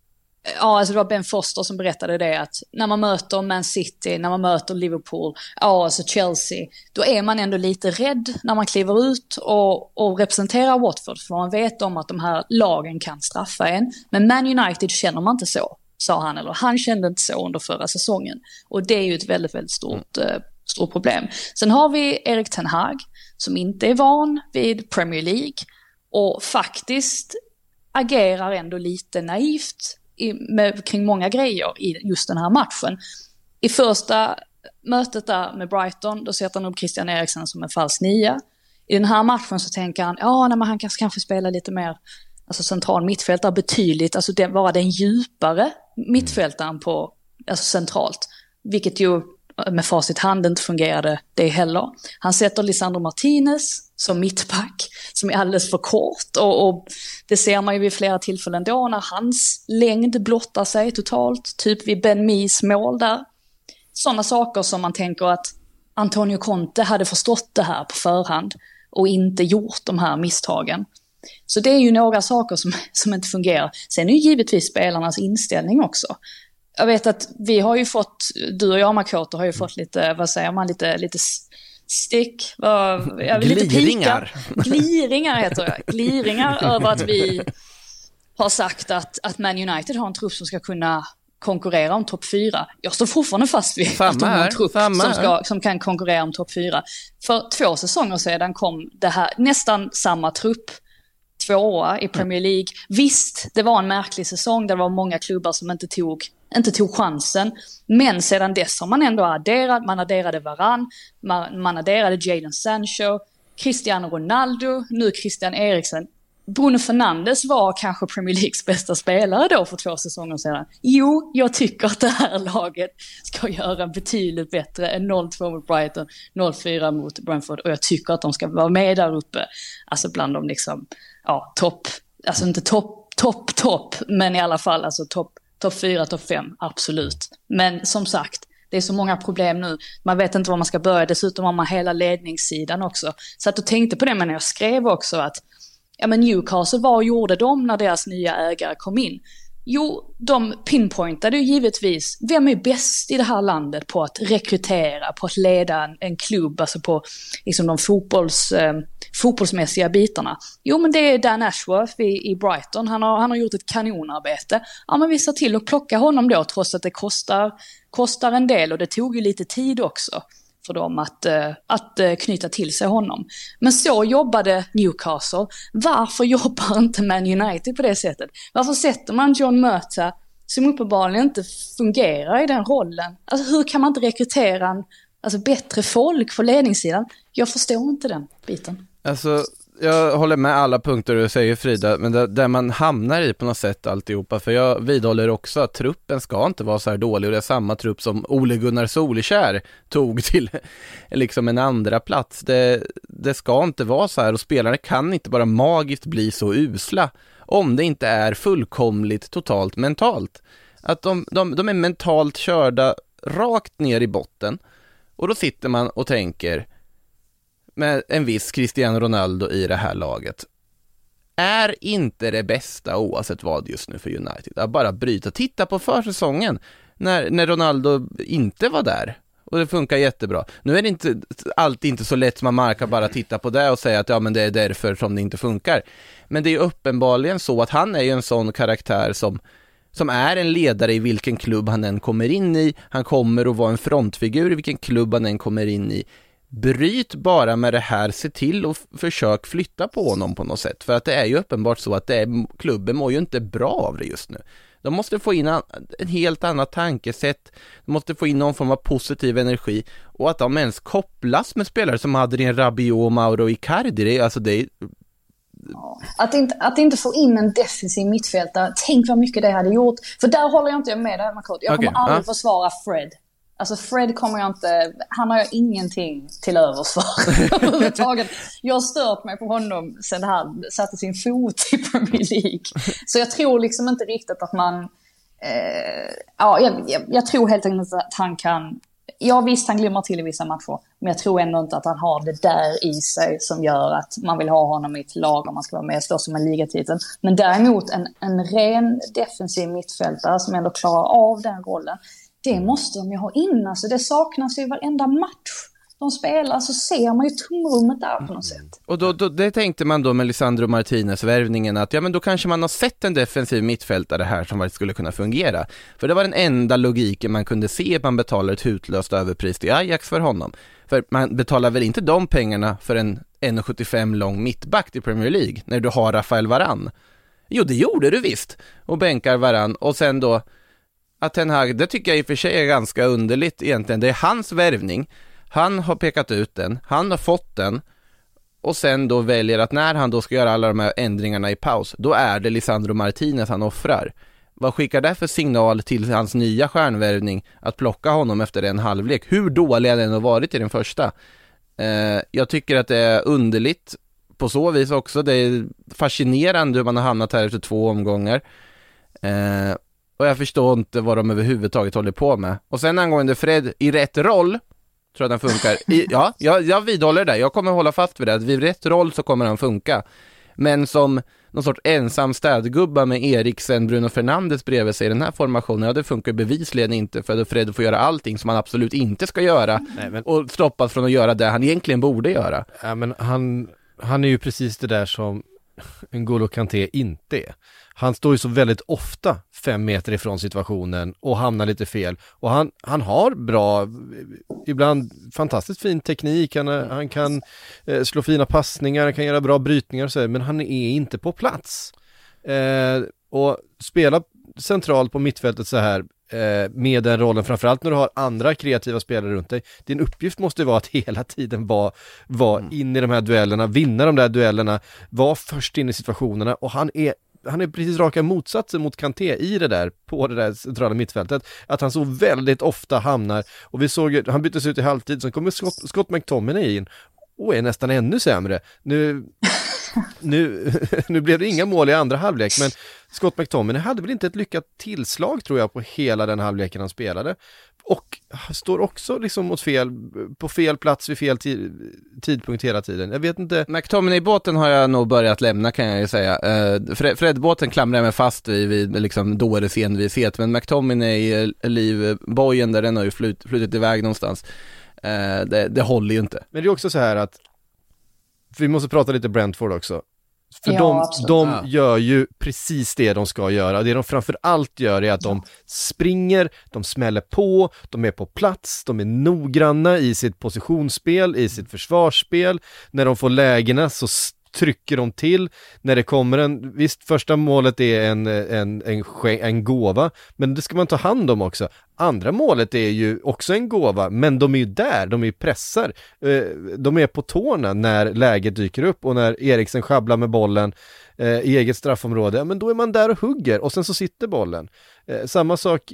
Ja, alltså det var Ben Foster som berättade det, att när man möter Man City, när man möter Liverpool, ja, alltså Chelsea, då är man ändå lite rädd när man kliver ut och, och representerar Watford, för man vet om att de här lagen kan straffa en. Men Man United känner man inte så, sa han, eller han kände inte så under förra säsongen. Och det är ju ett väldigt, väldigt stort, mm. eh, stort problem. Sen har vi Erik Ten Hag som inte är van vid Premier League och faktiskt agerar ändå lite naivt I, med, kring många grejer i just den här matchen. I första mötet där med Brighton, då sätter han upp Christian Eriksen som en falsk nia. I den här matchen så tänker han, ja, nej, men han kanske kanske spela lite mer alltså central mittfältare betydligt, alltså det var den djupare mittfältaren på alltså centralt, vilket ju med facit hand inte fungerade det heller. Han sätter Lisandro Martinez som mittback som är alldeles för kort och, och det ser man ju vid flera tillfällen då när hans längd blottar sig totalt, typ vid Ben Mees mål där. Sådana saker som man tänker att Antonio Conte hade förstått det här på förhand och inte gjort de här misstagen. Så det är ju några saker som, som inte fungerar. Sen är ju givetvis spelarnas inställning också. Jag vet att vi har ju fått, du och jag Makoto har ju fått lite, vad säger man, lite, lite stick, vad, ja, lite gliringar. Pika. Gliringar heter det. Gliringar över att vi har sagt att, att Man United har en trupp som ska kunna konkurrera om topp fyra. Jag står fortfarande fast vid samma att de har en trupp som, ska, som kan konkurrera om topp fyra. För två säsonger sedan kom det här, nästan samma trupp, tvåa i Premier League. Visst, det var en märklig säsong. Det var många klubbar som inte tog, inte tog chansen. Men sedan dess har man ändå adderat. Man adderade Varane, man, man adderade Jadon Sancho, Cristiano Ronaldo, nu Christian Eriksen. Bruno Fernandes var kanske Premier Leagues bästa spelare då för två säsonger sedan. Jo, jag tycker att det här laget ska göra betydligt bättre än noll två mot Brighton, noll fyra mot Brentford. Och jag tycker att de ska vara med där uppe. Alltså bland de liksom, ja, topp, alltså inte topp, topp, topp, men i alla fall alltså topp, topp fyra, topp fem, absolut. Men som sagt, det är så många problem nu. Man vet inte var man ska börja. Dessutom har man hela ledningssidan också. Så att jag tänkte på det, men jag skrev också att ja, men Newcastle, vad gjorde de när deras nya ägare kom in? Jo, de pinpointade ju givetvis vem är bäst i det här landet på att rekrytera, på att leda en, en klubb, alltså på liksom de fotbolls, eh, fotbollsmässiga bitarna. Jo, men det är Dan Ashworth i, i Brighton. Han har, han har gjort ett kanonarbete. Ja, men vi ser till att plocka honom då, trots att det kostar, kostar en del, och det tog ju lite tid också för dem att, att knyta till sig honom. Men så jobbade Newcastle. Varför jobbar inte Man United på det sättet? Varför sätter man John Murta, som uppenbarligen inte fungerar i den rollen? Alltså hur kan man inte rekrytera en, alltså, bättre folk på ledningssidan? Jag förstår inte den biten. Alltså, jag håller med alla punkter du säger, Frida, men där, där man hamnar i på något sätt alltihopa, för jag vidhåller också att truppen ska inte vara så här dålig, och det är samma trupp som Ole Gunnar Solskjær tog till liksom en andra plats. Det, det ska inte vara så här, och spelarna kan inte bara magiskt bli så usla om det inte är fullkomligt totalt mentalt. Att de, de, de är mentalt körda rakt ner i botten, och då sitter man och tänker med en viss Cristiano Ronaldo i det här laget. Är inte det bästa oavsett vad just nu för United att bara bryta. Titta på försäsongen när, när Ronaldo inte var där, och det funkar jättebra. Nu är det inte alltid inte så lätt, man markar bara titta på det och säga att ja, men det är därför som det inte funkar. Men det är uppenbarligen så att han är ju en sån karaktär som som är en ledare i vilken klubb han än kommer in i. Han kommer att vara en frontfigur i vilken klubb han än kommer in i. Bryt bara med det här, se till och f- försök flytta på honom på något sätt, för att det är ju uppenbart så att det är, klubben mår ju inte bra av det just nu. De måste få in en helt annat tankesätt. De måste få in någon form av positiv energi. Och att de ens kopplas med spelare som Adrien Rabiot och Mauro Icardi. Det är, alltså det är... Att inte, att inte få in en defensiv mittfältare, tänk vad mycket det hade gjort. För där håller jag inte med där, Marcot. Jag kommer okay, aldrig ja. försvara Fred. Alltså Fred kommer jag inte, han har jag ingenting till övers för överhuvudtaget. Jag har stört mig på honom sedan han satte sin fot i Premier League. Så jag tror liksom inte riktigt att man, eh, ja jag, jag, jag tror helt enkelt att han kan, ja visst han glömmer till i vissa matcher, men jag tror ändå inte att han har det där i sig som gör att man vill ha honom i ett lag om man ska vara med och stå som en ligatitel. Men däremot en, en ren defensiv mittfältare som ändå klarar av den rollen, det måste de ju ha in. Alltså det saknas ju varenda match de spelar, så ser man ju tomrummet där på något sätt. Och då, då, det tänkte man då med Lisandro Martinez-värvningen att ja, men då kanske man har sett en defensiv mittfältare här som skulle kunna fungera. För det var den enda logiken man kunde se att man betalar ett hutlöst överpris till Ajax för honom. För man betalar väl inte de pengarna för en en komma sjuttiofem lång mittback i Premier League när du har Rafael Varane. Jo, det gjorde du visst. Och bänkar Varane. Och sen då att Ten Hag, det tycker jag i och för sig är ganska underligt egentligen. Det är hans värvning. Han har pekat ut den. Han har fått den. Och sen då väljer att när han då ska göra alla de här ändringarna i paus, då är det Lisandro Martinez han offrar. Vad skickar det för signal till hans nya stjärnvärvning att plocka honom efter en halvlek? Hur dålig den har varit i den första? Eh, jag tycker att det är underligt på så vis också. Det är fascinerande hur man har hamnat här efter två omgångar. Eh, och jag förstår inte vad de överhuvudtaget håller på med. Och sen angående Fred i rätt roll, tror jag den funkar. I, ja, jag, jag vidhåller det. Jag kommer hålla fast vid det. Att vid rätt roll så kommer han funka. Men som någon sorts ensam städgubba med Eriksen, Bruno Fernandes bredvid sig i den här formationen, ja, det funkar bevisligen inte, för att Fred får göra allting som han absolut inte ska göra. Nej, men... och stoppas från att göra det han egentligen borde göra. Ja, men han, han är ju precis det där som N'Golo Kanté inte är. Han står ju så väldigt ofta fem meter ifrån situationen och hamnar lite fel. Och han, han har bra, ibland fantastiskt fin teknik. Han, han kan eh, slå fina passningar, han kan göra bra brytningar och så, men han är inte på plats. Eh, och spela centralt på mittfältet så här eh, med den rollen, framförallt när du har andra kreativa spelare runt dig. Din uppgift måste vara att hela tiden vara, vara mm. in i de här duellerna, vinna de där duellerna, vara först in i situationerna, och han är han är precis raka motsatsen mot Kanté i det där, på det där centrala mittfältet, att han så väldigt ofta hamnar, och vi såg, han byttes ut i halvtid, så kommer Scott, Scott McTominay in och är nästan ännu sämre. Nu, nu, nu blev det inga mål i andra halvlek, men Scott McTominay hade väl inte ett lyckat tillslag, tror jag, på hela den halvleken han spelade. Och står också liksom mot fel, på fel plats vid fel tid, tidpunkt hela tiden. Jag vet inte. McTominay-båten har jag nog börjat lämna, kan jag ju säga. Uh, Fred, Fred-båten klamrar jag mig fast vid, vid liksom dåres envishet. Men McTominay-livbojen där, den har ju flut, flutit iväg någonstans. Uh, det, det håller ju inte. Men det är också så här att vi måste prata lite Brentford också. För ja, de, de ja. gör ju precis det de ska göra. Det de framför allt gör är att de springer, de smäller på, de är på plats, de är noggranna i sitt positionsspel, i sitt försvarsspel. När de får lägena så trycker de till. När det kommer en, visst, första målet är en, en, en, en gåva, men det ska man ta hand om också. Andra målet är ju också en gåva, men de är ju där, de är ju pressar. De är på tårna när läget dyker upp, och när Eriksen schabblar med bollen i eget straffområde, men då är man där och hugger, och sen så sitter bollen. Samma sak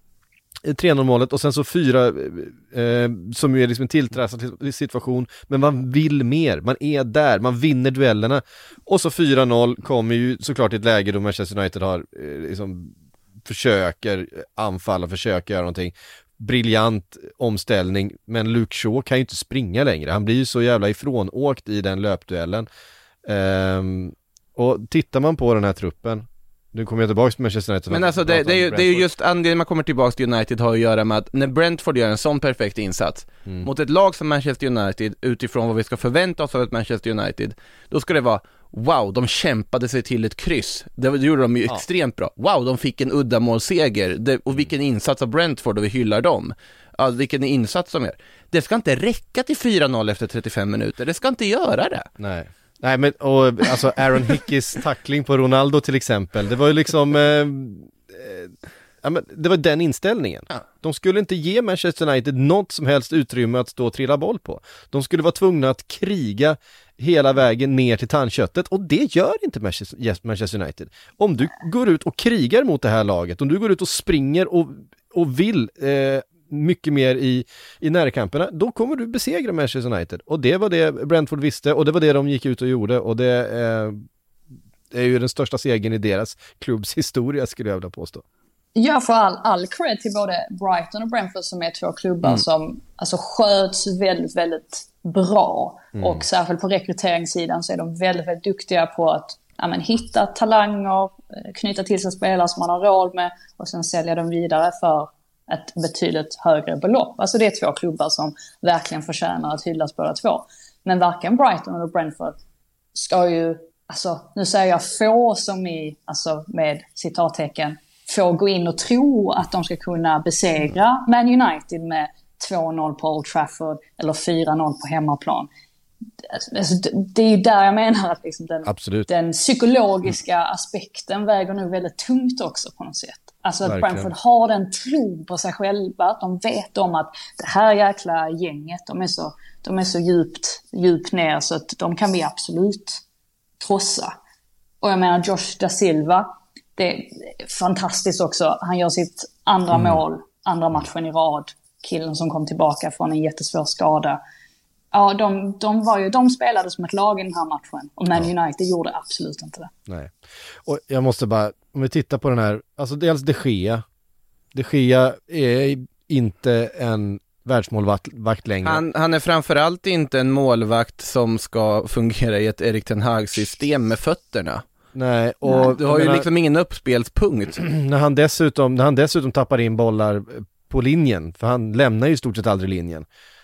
tre noll-målet, och sen så fyra eh, som ju är liksom en tillträssad situation, men man vill mer, man är där, man vinner duellerna, och så fyra noll kommer ju såklart i ett läge då Manchester United har eh, liksom försöker anfalla, försöker göra någonting, briljant omställning, men Luke Shaw kan ju inte springa längre, han blir ju så jävla ifrånåkt i den löpduellen. Eh, och tittar man på den här truppen, nu kommer jag tillbaka till Manchester United. Men alltså det, det, är ju, det är ju just anledningen man kommer tillbaka till United har att göra med att när Brentford gör en sån perfekt insats mm. mot ett lag som Manchester United, utifrån vad vi ska förvänta oss av ett Manchester United, då ska det vara wow, de kämpade sig till ett kryss. Det gjorde de ju ja. extremt bra. Wow, de fick en uddamålsseger. Det, och vilken insats av Brentford, och vi hyllar dem. Ja, vilken insats de gör. Det ska inte räcka till fyra noll efter trettiofem minuter. Det ska inte göra det. Nej. Nej, men och alltså Aaron Hickeys tackling på Ronaldo till exempel, det var ju liksom eh, eh, ja, men det var den inställningen. Ja. De skulle inte ge Manchester United något som helst utrymme att stå och trilla boll på. De skulle vara tvungna att kriga hela vägen ner till tandköttet, och det gör inte Manchester United. Om du går ut och krigar mot det här laget, om du går ut och springer och, och vill eh, mycket mer i, i närkamperna, då kommer du besegra Manchester United. Och det var det Brentford visste, och det var det de gick ut och gjorde, och det eh, är ju den största segern i deras klubbs historia, skulle jag vilja påstå. Jag får all, all cred till både Brighton och Brentford, som är två klubbar mm. som alltså sköts väldigt, väldigt bra. Mm. Och särskilt på rekryteringssidan så är de väldigt, väldigt duktiga på att ja, men, hitta talanger, knyta till sig spelare som man har råd med och sen sälja dem vidare för ett betydligt högre belopp. Alltså det är två klubbar som verkligen förtjänar att hyllas båda två. Men varken Brighton eller Brentford ska ju, alltså nu säger jag få som i, alltså med citattecken, få gå in och tro att de ska kunna besegra Man United med två noll på Old Trafford eller fyra noll på hemmaplan. Alltså, det är ju där jag menar att liksom den, den psykologiska aspekten väger nu väldigt tungt också på något sätt. Alltså att Verkligen. Brentford har den tro på sig själva, att de vet om att det här jäkla gänget, de är så, de är så djupt, djupt ner så att de kan vi absolut krossa. Och jag menar Josh da Silva, det är fantastiskt också. Han gör sitt andra mm. mål, andra matchen i rad. Killen som kom tillbaka från en jättesvår skada. Ja, de, de, var ju, de spelade som ett lag i den här matchen. Och Man ja. United gjorde absolut inte det. Nej. Och jag måste bara, om vi tittar på den här, alltså dels De Gea. De Gea är inte en världsmålvakt längre. Han, han är framförallt inte en målvakt som ska fungera i ett Erik ten Hag-system med fötterna. Nej, och du har ju menar, liksom ingen uppspelspunkt. När han dessutom när han dessutom tappar in bollar på linjen, för han lämnar ju i stort sett aldrig linjen.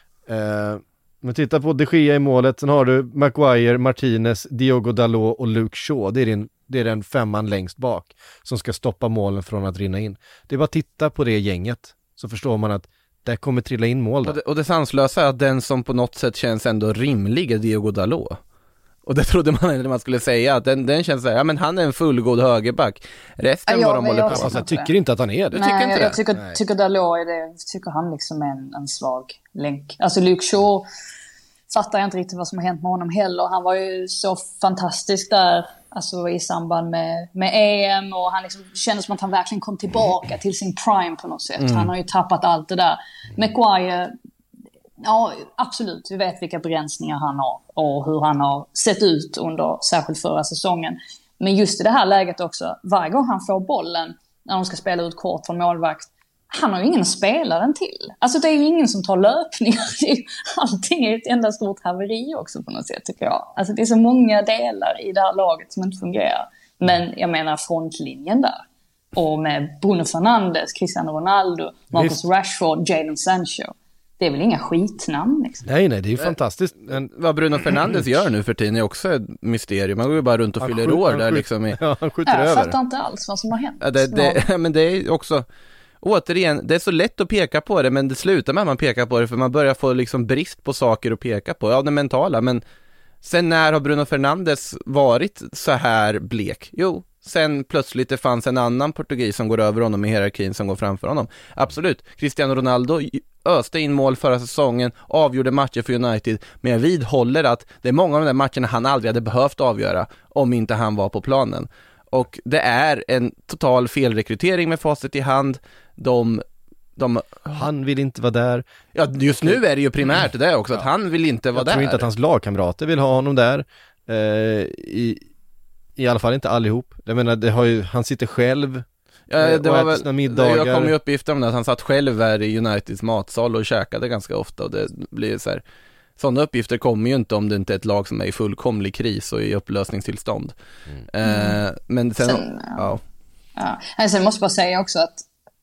Eh, men titta på De Gea i målet, sen har du Maguire, Martinez, Diogo Dalot och Luke Shaw. Det är din det är den femman längst bak som ska stoppa målen från att rinna in. Det är bara att titta på det gänget så förstår man att där kommer trilla in mål då. Och det, och det sanslösa är att den som på något sätt känns ändå rimlig är Diogo Dalot. Och det trodde man när man skulle säga att den, den känns så här, ja men han är en fullgod högerback. Resten ja, var de håller på. Alltså, jag tycker inte att han är det. Du tycker Nej, inte jag det? tycker, Nej. tycker Dalot är det, tycker han liksom är en, en svag länk. Alltså Luke Shaw fattar jag inte riktigt vad som har hänt med honom heller. Han var ju så fantastisk där, alltså i samband med, med E M, och han liksom, det kändes som att han verkligen kom tillbaka till sin prime på något sätt. Mm. Han har ju tappat allt det där. Maguire, ja absolut, vi vet vilka begränsningar han har och hur han har sett ut under särskilt förra säsongen. Men just i det här läget också, varje gång han får bollen när de ska spela ut kort från målvakt, han har ju ingen att spela den till. Alltså det är ju ingen som tar löpningar. Allting är ett enda stort haveri också på något sätt tycker jag. Alltså det är så många delar i det här laget som inte fungerar. Men jag menar frontlinjen där. Och med Bruno Fernandes, Cristiano Ronaldo, Marcus Visst. Rashford, Jadon Sancho. Det är väl inga skitnamn liksom. Nej, nej, det är ju fantastiskt. Men vad Bruno Fernandes gör nu för tiden är också ett mysterium. Man går ju bara runt och han fyller skjut, år där skjut, liksom. I... Ja, han skjuter jag över. Jag fattar inte alls vad som har hänt. Ja, det, det, men det är också... Återigen, det är så lätt att peka på det, men det slutar med att man pekar på det för man börjar få liksom brist på saker att peka på. Ja, det mentala, men sen när har Bruno Fernandes varit så här blek? Jo, sen plötsligt det fanns en annan portugis som går över honom i hierarkin som går framför honom. Absolut, Cristiano Ronaldo öste in mål förra säsongen, avgjorde matcher för United, men jag vidhåller att det är många av de där matcherna han aldrig hade behövt avgöra om inte han var på planen. Och det är en total felrekrytering med facit i hand. De, de... Han vill inte vara där. Ja, just nu är det ju primärt det också, att han vill inte vara jag där. Jag tror inte att hans lagkamrater vill ha honom där. Eh, i, I alla fall inte allihop. Jag menar, det har ju, han sitter själv ja, det och var äter sina middagar. Jag kom ju uppgifter om det, att han satt själv här i Uniteds matsal och käkade ganska ofta. Och det blir så här... Sådana uppgifter kommer ju inte om det inte är ett lag som är i fullkomlig kris och i upplösningstillstånd. Mm. Eh, men sen... sen ja. Ja. Ja. Sen måste jag bara säga också att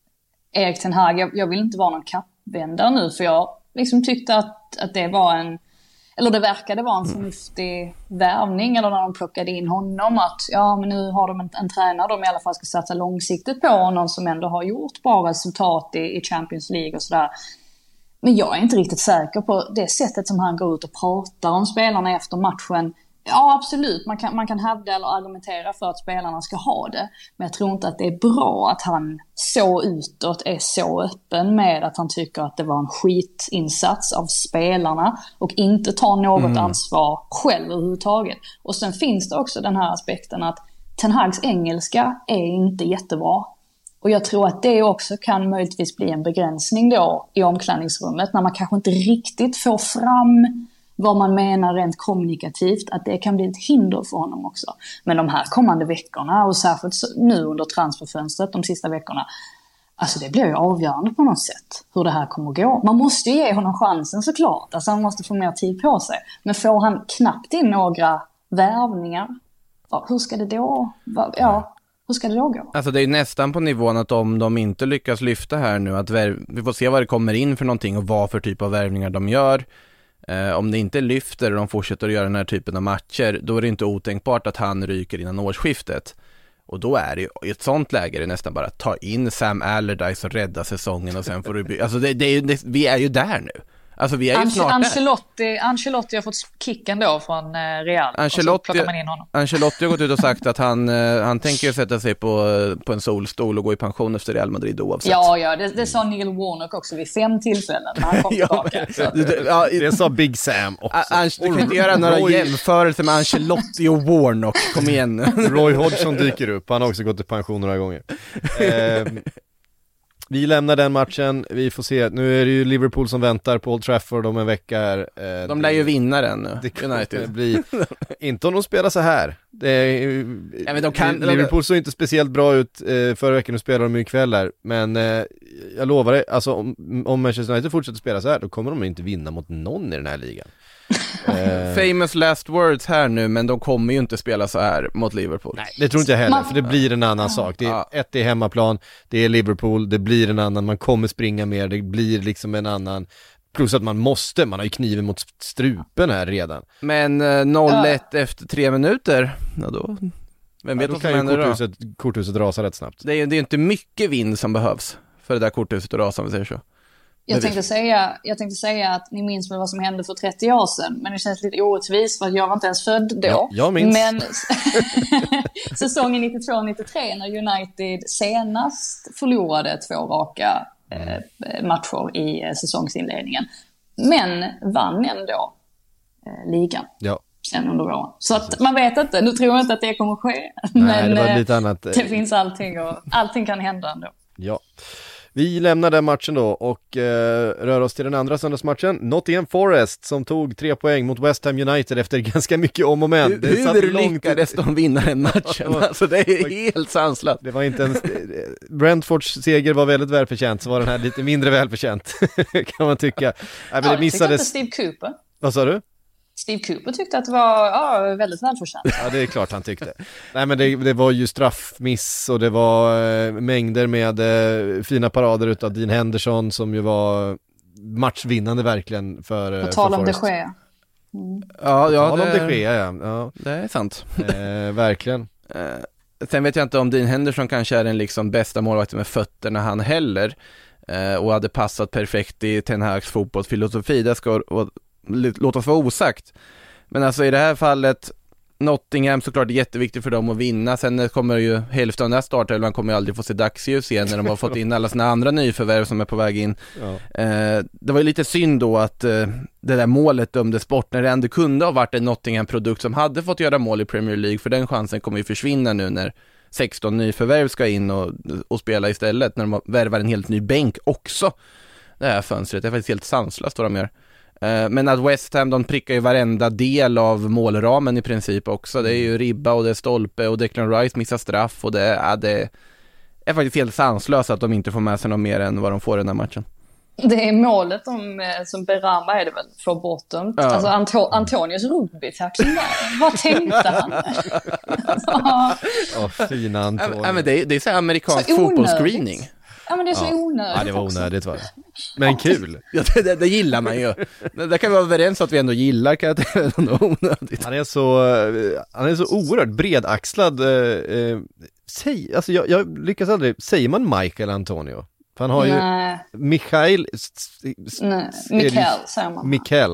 Erik ten Hag, jag, jag vill inte vara någon kappvändare nu, för jag liksom tyckte att, att det var en... Eller det verkade vara en förnuftig värvning, eller när de plockade in honom, att ja, men nu har de en, en tränare de i alla fall ska satsa långsiktigt på, någon som ändå har gjort bra resultat i, i Champions League och sådär. Men jag är inte riktigt säker på det sättet som han går ut och pratar om spelarna efter matchen. Ja, absolut. Man kan, man kan hävda eller argumentera för att spelarna ska ha det. Men jag tror inte att det är bra att han så utåt är så öppen med att han tycker att det var en skitinsats av spelarna och inte tar något mm. ansvar själv överhuvudtaget. Och sen finns det också den här aspekten att Ten Hags engelska är inte jättebra. Och jag tror att det också kan möjligtvis bli en begränsning då i omklädningsrummet när man kanske inte riktigt får fram vad man menar rent kommunikativt, att det kan bli ett hinder för honom också. Men de här kommande veckorna och särskilt nu under transferfönstret de sista veckorna, alltså det blir ju avgörande på något sätt hur det här kommer att gå. Man måste ju ge honom chansen såklart, alltså han måste få mer tid på sig. Men får han knappt in några värvningar, hur ska det då, ja, hur ska det då gå? Alltså det är ju nästan på nivån att om de inte lyckas lyfta här nu, att värv- vi får se vad det kommer in för någonting och vad för typ av värvningar de gör. Eh, om det inte lyfter och de fortsätter att göra den här typen av matcher, då är det inte otänkbart att han ryker innan årsskiftet. Och då är det ju, i ett sånt läge är det nästan bara att ta in Sam Allardyce och rädda säsongen och sen får du by- alltså det, det är ju, det, vi är ju där nu. Alltså vi är ju Ange- snart Ancelotti, där. Ancelotti har fått kicken då från eh, Real. Ancelotti, och så man in honom. Ancelotti har gått ut och sagt att han, eh, han tänker sätta sig på, på en solstol och gå i pension efter Real Madrid oavsett. Ja, ja det, det sa Neil Warnock också vid fem tillfällen när han kom tillbaka. ja, men, det, ja, det sa Big Sam också. An- du kan inte göra några Roy... jämförelser med Ancelotti och Warnock, kom igen. Roy Hodgson dyker upp, han har också gått i pension några gånger. Eh, Vi lämnar den matchen, vi får se. Nu är det ju Liverpool som väntar på Old Trafford om en vecka här. Eh, de lär ju vinna den nu. Det kommer bli, inte om de spelar så här. Det är, ja, men de kan, Liverpool såg inte speciellt bra ut eh, förra veckan, nu spelar de ju ikväll här. Men eh, jag lovar det, alltså om, om Manchester United fortsätter spela så här, då kommer de inte vinna mot någon i den här ligan. eh. Famous last words här nu, men de kommer ju inte spela så här mot Liverpool. Nej, det tror inte jag heller, man... för det blir en annan sak. Det är ja. ett i hemmaplan, det är Liverpool, det blir en annan, man kommer springa mer, det blir liksom en annan. Plus att man måste, man har ju kniven mot strupen här redan. Men eh, noll ett ja. efter tre minuter, ja då... Vem vet ja, då vad kan som händer ju korthuset, korthuset rasa rätt snabbt. Det är, det är inte mycket vind som behövs för det där korthuset att rasa, om vi säger så. Jag tänkte, säga, jag tänkte säga att ni minns väl vad som hände för trettio år sedan. Men det känns lite orättvist för att jag var inte ens född då. Ja, jag minns. Men säsongen nittiotvå nittiotre när United senast förlorade två raka eh, matcher i eh, säsongsinledningen. Men vann ändå eh, ligan. Ja. Sen under våren. Så att man vet inte, nu tror jag inte att det kommer ske. Nej, men det var lite annat. Det finns allting och allting kan hända ändå. Ja. Vi lämnar den matchen då och eh, rör oss till den andra söndagsmatchen. Nottingham Forest som tog tre poäng mot West Ham United efter ganska mycket om och men. Hur, hur lyckades de vinna den matchen? Alltså det är helt sanslöst. Det var inte ens... Brentfords seger var väldigt välförtjänt, så var den här lite mindre välförtjänt kan man tycka. Ja, men ja, det missades... Steve Cooper. Vad sa du? Steve Cooper tyckte att det var ja, väldigt välförtjänt. Ja, det är klart han tyckte. Nej, men det, det var ju straffmiss och det var eh, mängder med eh, fina parader utav Dean Henderson som ju var matchvinnande verkligen för eh, På tal för om de Forest. Gea. Mm. Ja, ja, tal det, om de Gea, ja. ja. Det är sant. Eh, verkligen. Eh, sen vet jag inte om Dean Henderson kanske är den liksom bästa målvakten med fötterna han heller. Eh, och hade passat perfekt i Ten Hags fotbollsfilosofi. Det ska och, låt oss vara osagt. Men alltså i det här fallet Nottingham såklart är jätteviktigt för dem att vinna. Sen kommer ju hälften av den här starten, man kommer ju aldrig få se dagsljus igen när de har fått in alla sina andra nyförvärv som är på väg in. Ja. Eh, det var ju lite synd då att eh, det där målet dömdes bort när det ändå kunde ha varit en Nottingham-produkt som hade fått göra mål i Premier League, för den chansen kommer ju försvinna nu när sexton nyförvärv ska in och, och spela istället, när de värvar en helt ny bänk också. Det här fönstret, det är faktiskt helt sanslöst vad de gör. Men att West Ham, de prickar ju varenda del av målramen i princip också. Det är ju ribba och det är stolpe och Declan Rice missar straff och det är, ja, det är faktiskt helt sanslöst att de inte får med sig något mer än vad de får i den här matchen. Det är målet om, som Berama är det väl, får bortom. Ja. Alltså Anto- Antonios rugbytackling där. Vad tänkte han? Åh, oh, fina Antonio. Ja, men det är, det är så här amerikansk så fotbollsscreening. Ja, men det är så ja. onödigt. Ja, det var onödigt var det. Men kul. Ja, det, det, det gillar man ju. Det, det kan vi vara överens att vi ändå gillar, kan det är ändå onödigt. Han är så, han är så oerhört bredaxlad. Eh, säg, alltså jag, jag lyckas aldrig, säger man Michael Antonio? För han har Nej. ju Michael Nej, Mikael säger man. Mikael.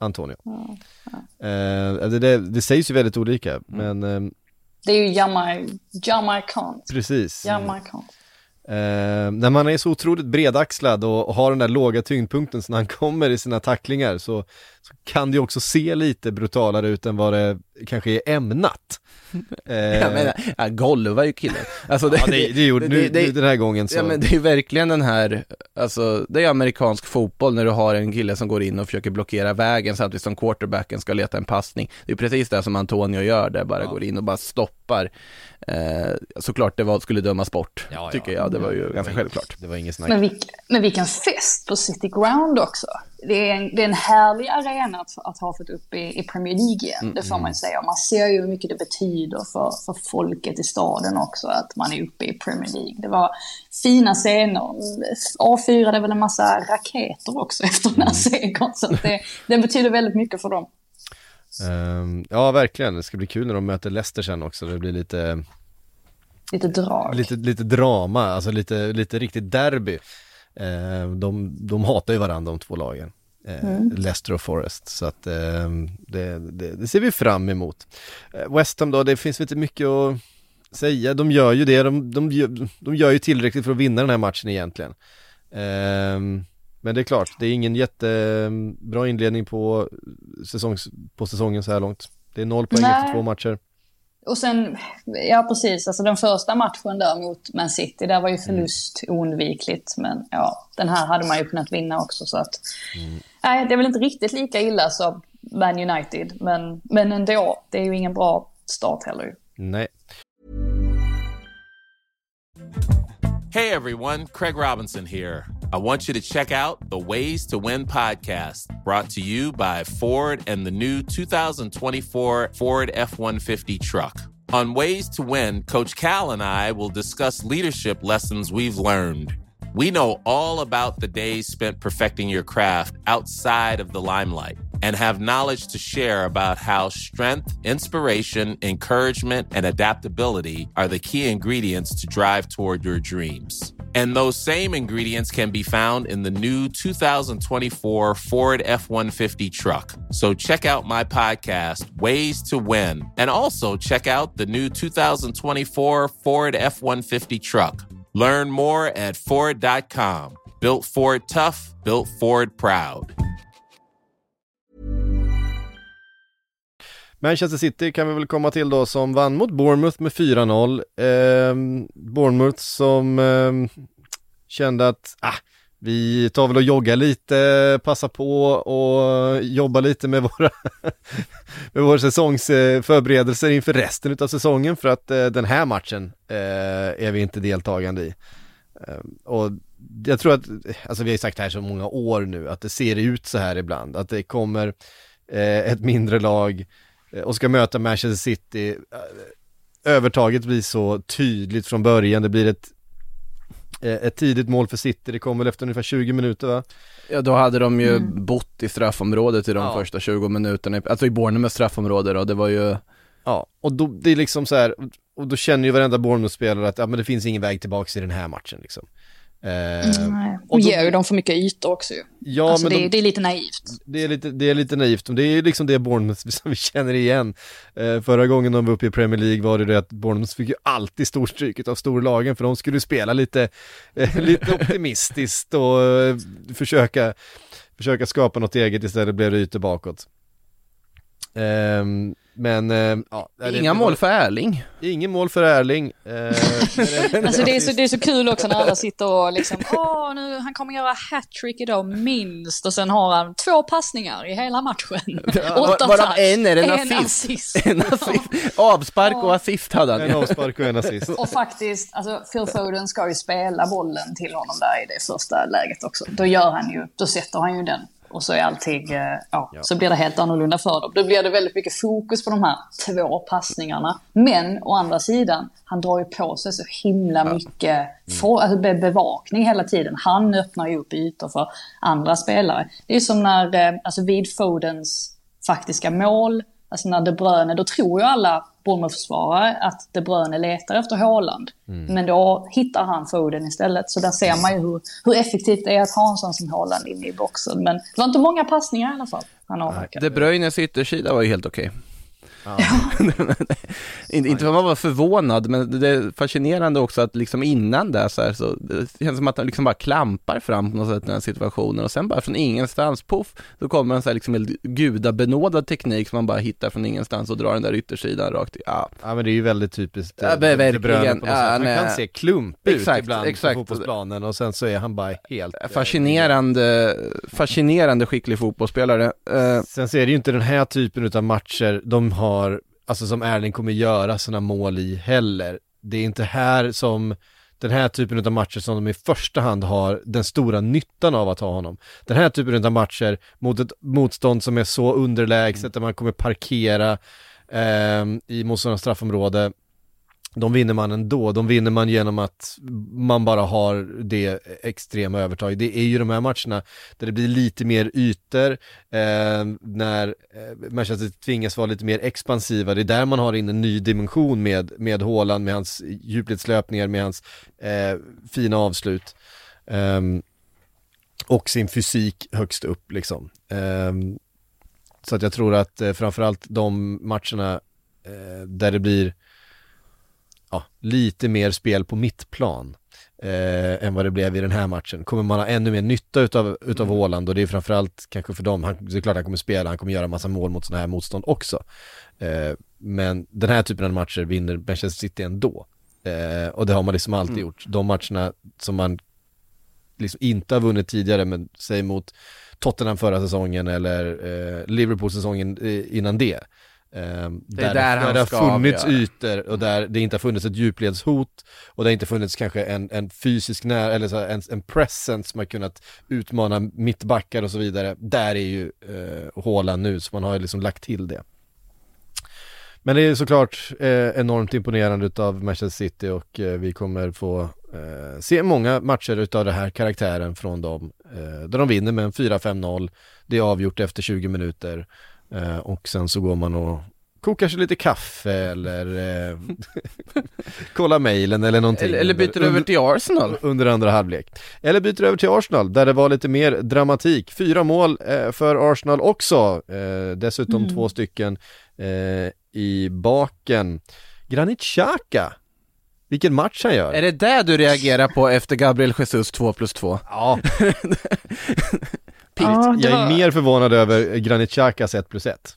Antonio. Ja, ja. Eh, det, det, det sägs ju väldigt olika, mm. men... Eh, det är ju Jamai- Jamaicans. Precis. Jamaicans. Eh, när man är så otroligt bredaxlad och, och har den där låga tyngdpunkten så när han kommer i sina tacklingar så, så kan det ju också se lite brutalare ut än vad det kanske är ämnat. Eh, jag menar, ja, Gollo var ju killen. Alltså det, ja, det, det gjorde det, nu, det, nu den här gången så. Ja, men det är ju verkligen den här, alltså det är amerikansk fotboll när du har en kille som går in och försöker blockera vägen samtidigt som quarterbacken ska leta en passning. Det är precis det som Antonio gör där, bara ja. går in och bara stoppar. Eh, såklart det var, skulle dömas bort, ja, tycker ja. jag. Det var ju det ganska var självklart. Det var ingen snack. Men, vilk, men vilken fest på City Ground också. Det är en, det är en härlig arena att, att ha fått upp i, i Premier League igen, mm, det får man säga. Man ser ju hur mycket det betyder för, för folket i staden också att man är uppe i Premier League. Det var fina scener. A fyra, det är väl en massa raketer också efter den här segern, så att det, det betyder väldigt mycket för dem. Um, ja, verkligen. Det ska bli kul när de möter Leicester sen också. Det blir lite... Lite drag. Lite, lite drama, alltså lite, lite riktigt derby. Uh, de, de hatar ju varandra, de två lagen. Uh, mm. Leicester och Forest. Så att uh, det, det, det ser vi fram emot. Uh, West Ham då, det finns inte mycket att säga. De gör ju det. De, de, gör, de gör ju tillräckligt för att vinna den här matchen egentligen. Uh, Men det är klart, det är ingen jättebra inledning på, säsongs, på säsongen så här långt. Det är noll poäng Nej. efter två matcher. Och sen, ja precis, alltså den första matchen där mot Man City, där var ju förlust mm. oundvikligt. Men ja, den här hade man ju kunnat vinna också. Så att, mm. nej, det är väl inte riktigt lika illa som Man United. Men, men ändå, det är ju ingen bra start heller. Nej. Hey everyone, Craig Robinson here. I want you to check out the Ways to Win podcast, brought to you by Ford and the new two thousand twenty-four Ford F one fifty truck. On Ways to Win, Coach Cal and I will discuss leadership lessons we've learned. We know all about the days spent perfecting your craft outside of the limelight and have knowledge to share about how strength, inspiration, encouragement, and adaptability are the key ingredients to drive toward your dreams. And those same ingredients can be found in the new two thousand twenty-four Ford F one fifty truck. So check out my podcast, Ways to Win, and also check out the new two thousand twenty-four Ford F one fifty truck. Learn more at Ford dot com. Built Ford tough, built Ford proud. Manchester City kan vi väl komma till då, som vann mot Bournemouth med fyra noll. Eh, Bournemouth som eh, kände att ah, vi tar väl och joggar lite, passa på och jobba lite med våra med våra säsongsförberedelser inför resten av säsongen, för att eh, den här matchen eh, är vi inte deltagande i. Eh, och jag tror att, alltså vi har ju sagt här så många år nu, att det ser ut så här ibland, att det kommer eh, ett mindre lag och ska möta Manchester City. Övertaget blir så tydligt från början. Det blir ett ett tidigt mål för City. Det kom väl efter ungefär tjugo minuter, va? Ja, då hade de ju mm. bott i straffområdet i de ja. första tjugo minuterna. Alltså i Bournemouth straffområde då. Det var ju... Ja, och då, det är liksom så här, och då känner ju varenda Bournemouth-spelare att ja, men det finns ingen väg tillbaka i den här matchen liksom. Eh, mm, och ger ju dem för mycket ytor också ju. Ja, alltså men det, de, det är lite naivt. Det är lite, det är lite naivt. Det är ju liksom det Bournemouth som vi känner igen. Eh, förra gången de var uppe i Premier League var det det att Bournemouth fick ju alltid storstryket av storlagen, för de skulle spela lite, eh, lite optimistiskt och eh, försöka, försöka skapa något eget. Istället blev det ytor bakåt. Eh, Men äh, ja, inga mål för Erling. Ingen mål för Erling. Äh, alltså det är, så, det är så kul också när alla sitter och liksom, åh, nu, han kommer göra hattrick idag minst, och sen har han två passningar i hela matchen. Åtta Varav en är en, en assist. assist. En assist. Avspark och assist hade han. En avspark och en assist. Och faktiskt, alltså Phil Foden ska ju spela bollen till honom där i det första läget också. Då gör han ju, då sätter han ju den. Och så är allting, ja, ja, så blir det helt annorlunda för dem. Då blir det väldigt mycket fokus på de här två passningarna. Men å andra sidan, han drar ju på sig så himla mycket ja. för, alltså, bevakning hela tiden. Han öppnar ju upp ytor för andra spelare. Det är som när, alltså vid Fodens faktiska mål alltså när De Bruyne, då tror ju alla Bournemouth-försvarare att De Bruyne letar efter Haaland. Mm. Men då hittar han Foden istället. Så där ser man ju hur, hur effektivt det är att ha en sån som Haaland inne i boxen. Men det var inte många passningar i alla fall. Han avverkade. De Bruynes yttersida var ju helt okej. Ja. inte, inte för att man var förvånad, men det är fascinerande också att liksom innan det så, här, så det känns som att han liksom bara klampar fram på något sätt i den här situationen, och sen bara från ingenstans, puff, då kommer en så här liksom gudabenådad teknik som man bara hittar från ingenstans och drar den där yttersidan rakt i. Ja, ja men det är ju väldigt typiskt. Ja, det, verkligen. Ja, han nej. kan se klump ut exakt, ibland exakt. på fotbollsplanen, och sen så är han bara helt fascinerande, fascinerande skicklig fotbollsspelare. Sen så är det ju inte den här typen av matcher de har, alltså som Erling kommer göra sina mål i heller. Det är inte här som den här typen av matcher som de i första hand har den stora nyttan av att ha honom. Den här typen av matcher mot ett motstånd som är så underlägset mm. där man kommer parkera eh, i motståndarnas straffområde. De vinner man ändå. De vinner man genom att man bara har det extrema övertag. Det är ju de här matcherna där det blir lite mer ytor, eh, när eh, Manchester tvingas vara lite mer expansiva. Det är där man har in en ny dimension med, med Haaland, med hans djupledslöpningar, med hans eh, fina avslut. Eh, och sin fysik högst upp liksom. Eh, så att jag tror att eh, framförallt de matcherna eh, där det blir ja, lite mer spel på mittplan eh, än vad det blev i den här matchen. Kommer man ha ännu mer nytta utav, utav mm. Haaland, och det är framförallt kanske för dem, han, det är klart han kommer spela, han kommer göra massa mål mot sådana här motstånd också. Eh, men den här typen av matcher vinner Manchester City ändå. Eh, och det har man liksom alltid mm. gjort. De matcherna som man liksom inte har vunnit tidigare, men säg mot Tottenham förra säsongen eller eh, Liverpool-säsongen eh, innan det. Um, det är där, där, där det har funnits avgöra. ytor och där det inte har funnits ett djupledshot, och det har inte funnits kanske en, en fysisk när, eller så en, en presence som har kunnat utmana mittbackar och så vidare. Där är ju uh, Haaland nu, så man har ju liksom lagt till det. Men det är såklart eh, enormt imponerande utav Manchester City, och eh, vi kommer få eh, se många matcher utav den här karaktären från dem, eh, där de vinner med en fyra fem noll. Det är avgjort efter tjugo minuter. Uh, och sen så går man och kokar sig lite kaffe eller uh, kollar mejlen eller någonting. Eller, eller byter under, över till Arsenal. Under andra halvlek. Eller byter över till Arsenal, där det var lite mer dramatik. Fyra mål uh, för Arsenal också. Uh, dessutom mm. två stycken uh, i baken. Granit Xhaka. Vilken match han gör. Är det där du reagerar på efter Gabriel Jesus två plus två? Ja. Ja, jag är var... mer förvånad över Granit Xhakas ett plus ett.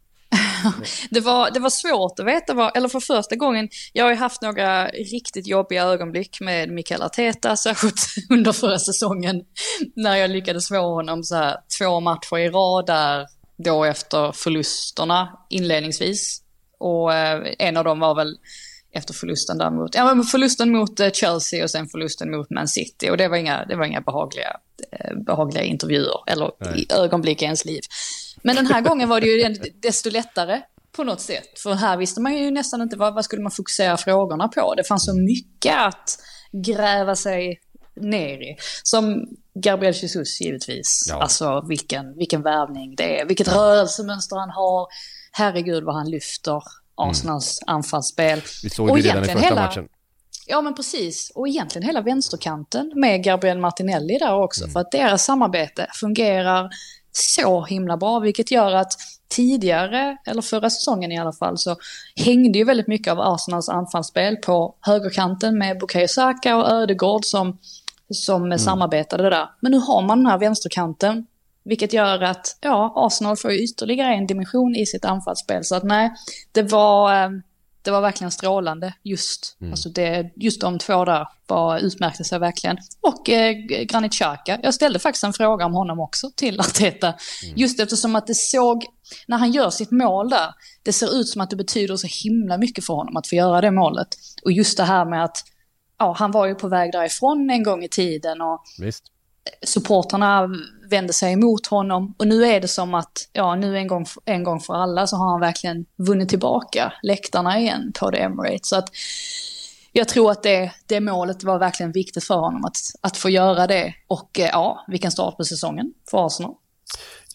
det, var, det var svårt att veta vad, eller för första gången, jag har ju haft några riktigt jobbiga ögonblick med Mikel Arteta, särskilt under förra säsongen, när jag lyckades få honom så här två matcher i rad där, då efter förlusterna inledningsvis, och eh, en av dem var väl efter förlusten där mot, ja, men förlusten mot uh, Chelsea och sen förlusten mot Man City, och det var inga, det var inga behagliga, eh, behagliga intervjuer eller i ögonblick i ens liv. Men den här gången var det ju desto lättare på något sätt, för här visste man ju nästan inte vad, vad skulle man fokusera frågorna på. Det fanns så mycket att gräva sig ner i, som Gabriel Jesus givetvis. Ja. Alltså vilken, vilken värvning det är, vilket rörelsemönster han har, herregud vad han lyfter Arsenals mm. anfallsspel. Vi såg det redan i första hela, matchen. Ja, men precis. Och egentligen hela vänsterkanten med Gabriel Martinelli där också. Mm. För att deras samarbete fungerar så himla bra. Vilket gör att tidigare, eller förra säsongen i alla fall, så hängde ju väldigt mycket av Arsenals anfallsspel på högerkanten med Bukayo Saka och Ödegaard som, som mm. samarbetade där. Men nu har man den här vänsterkanten, vilket gör att ja, Arsenal får ju ytterligare en dimension i sitt anfallsspel. Så att nej, det var, det var verkligen strålande. Just, mm. alltså det, just de två där var, utmärkte sig verkligen. Och eh, Granit Xhaka, jag ställde faktiskt en fråga om honom också till Arteta. Mm. Just eftersom att det såg, när han gör sitt mål där, det ser ut som att det betyder så himla mycket för honom att få göra det målet. Och just det här med att ja, han var ju på väg därifrån en gång i tiden, och visst. Supporterna vände sig emot honom, och nu är det som att ja, nu en gång, en gång för alla så har han verkligen vunnit tillbaka läktarna igen på The Emirates. Så att jag tror att det, det målet var verkligen viktigt för honom att, att få göra det, och ja, vilken start på säsongen för Arsenal.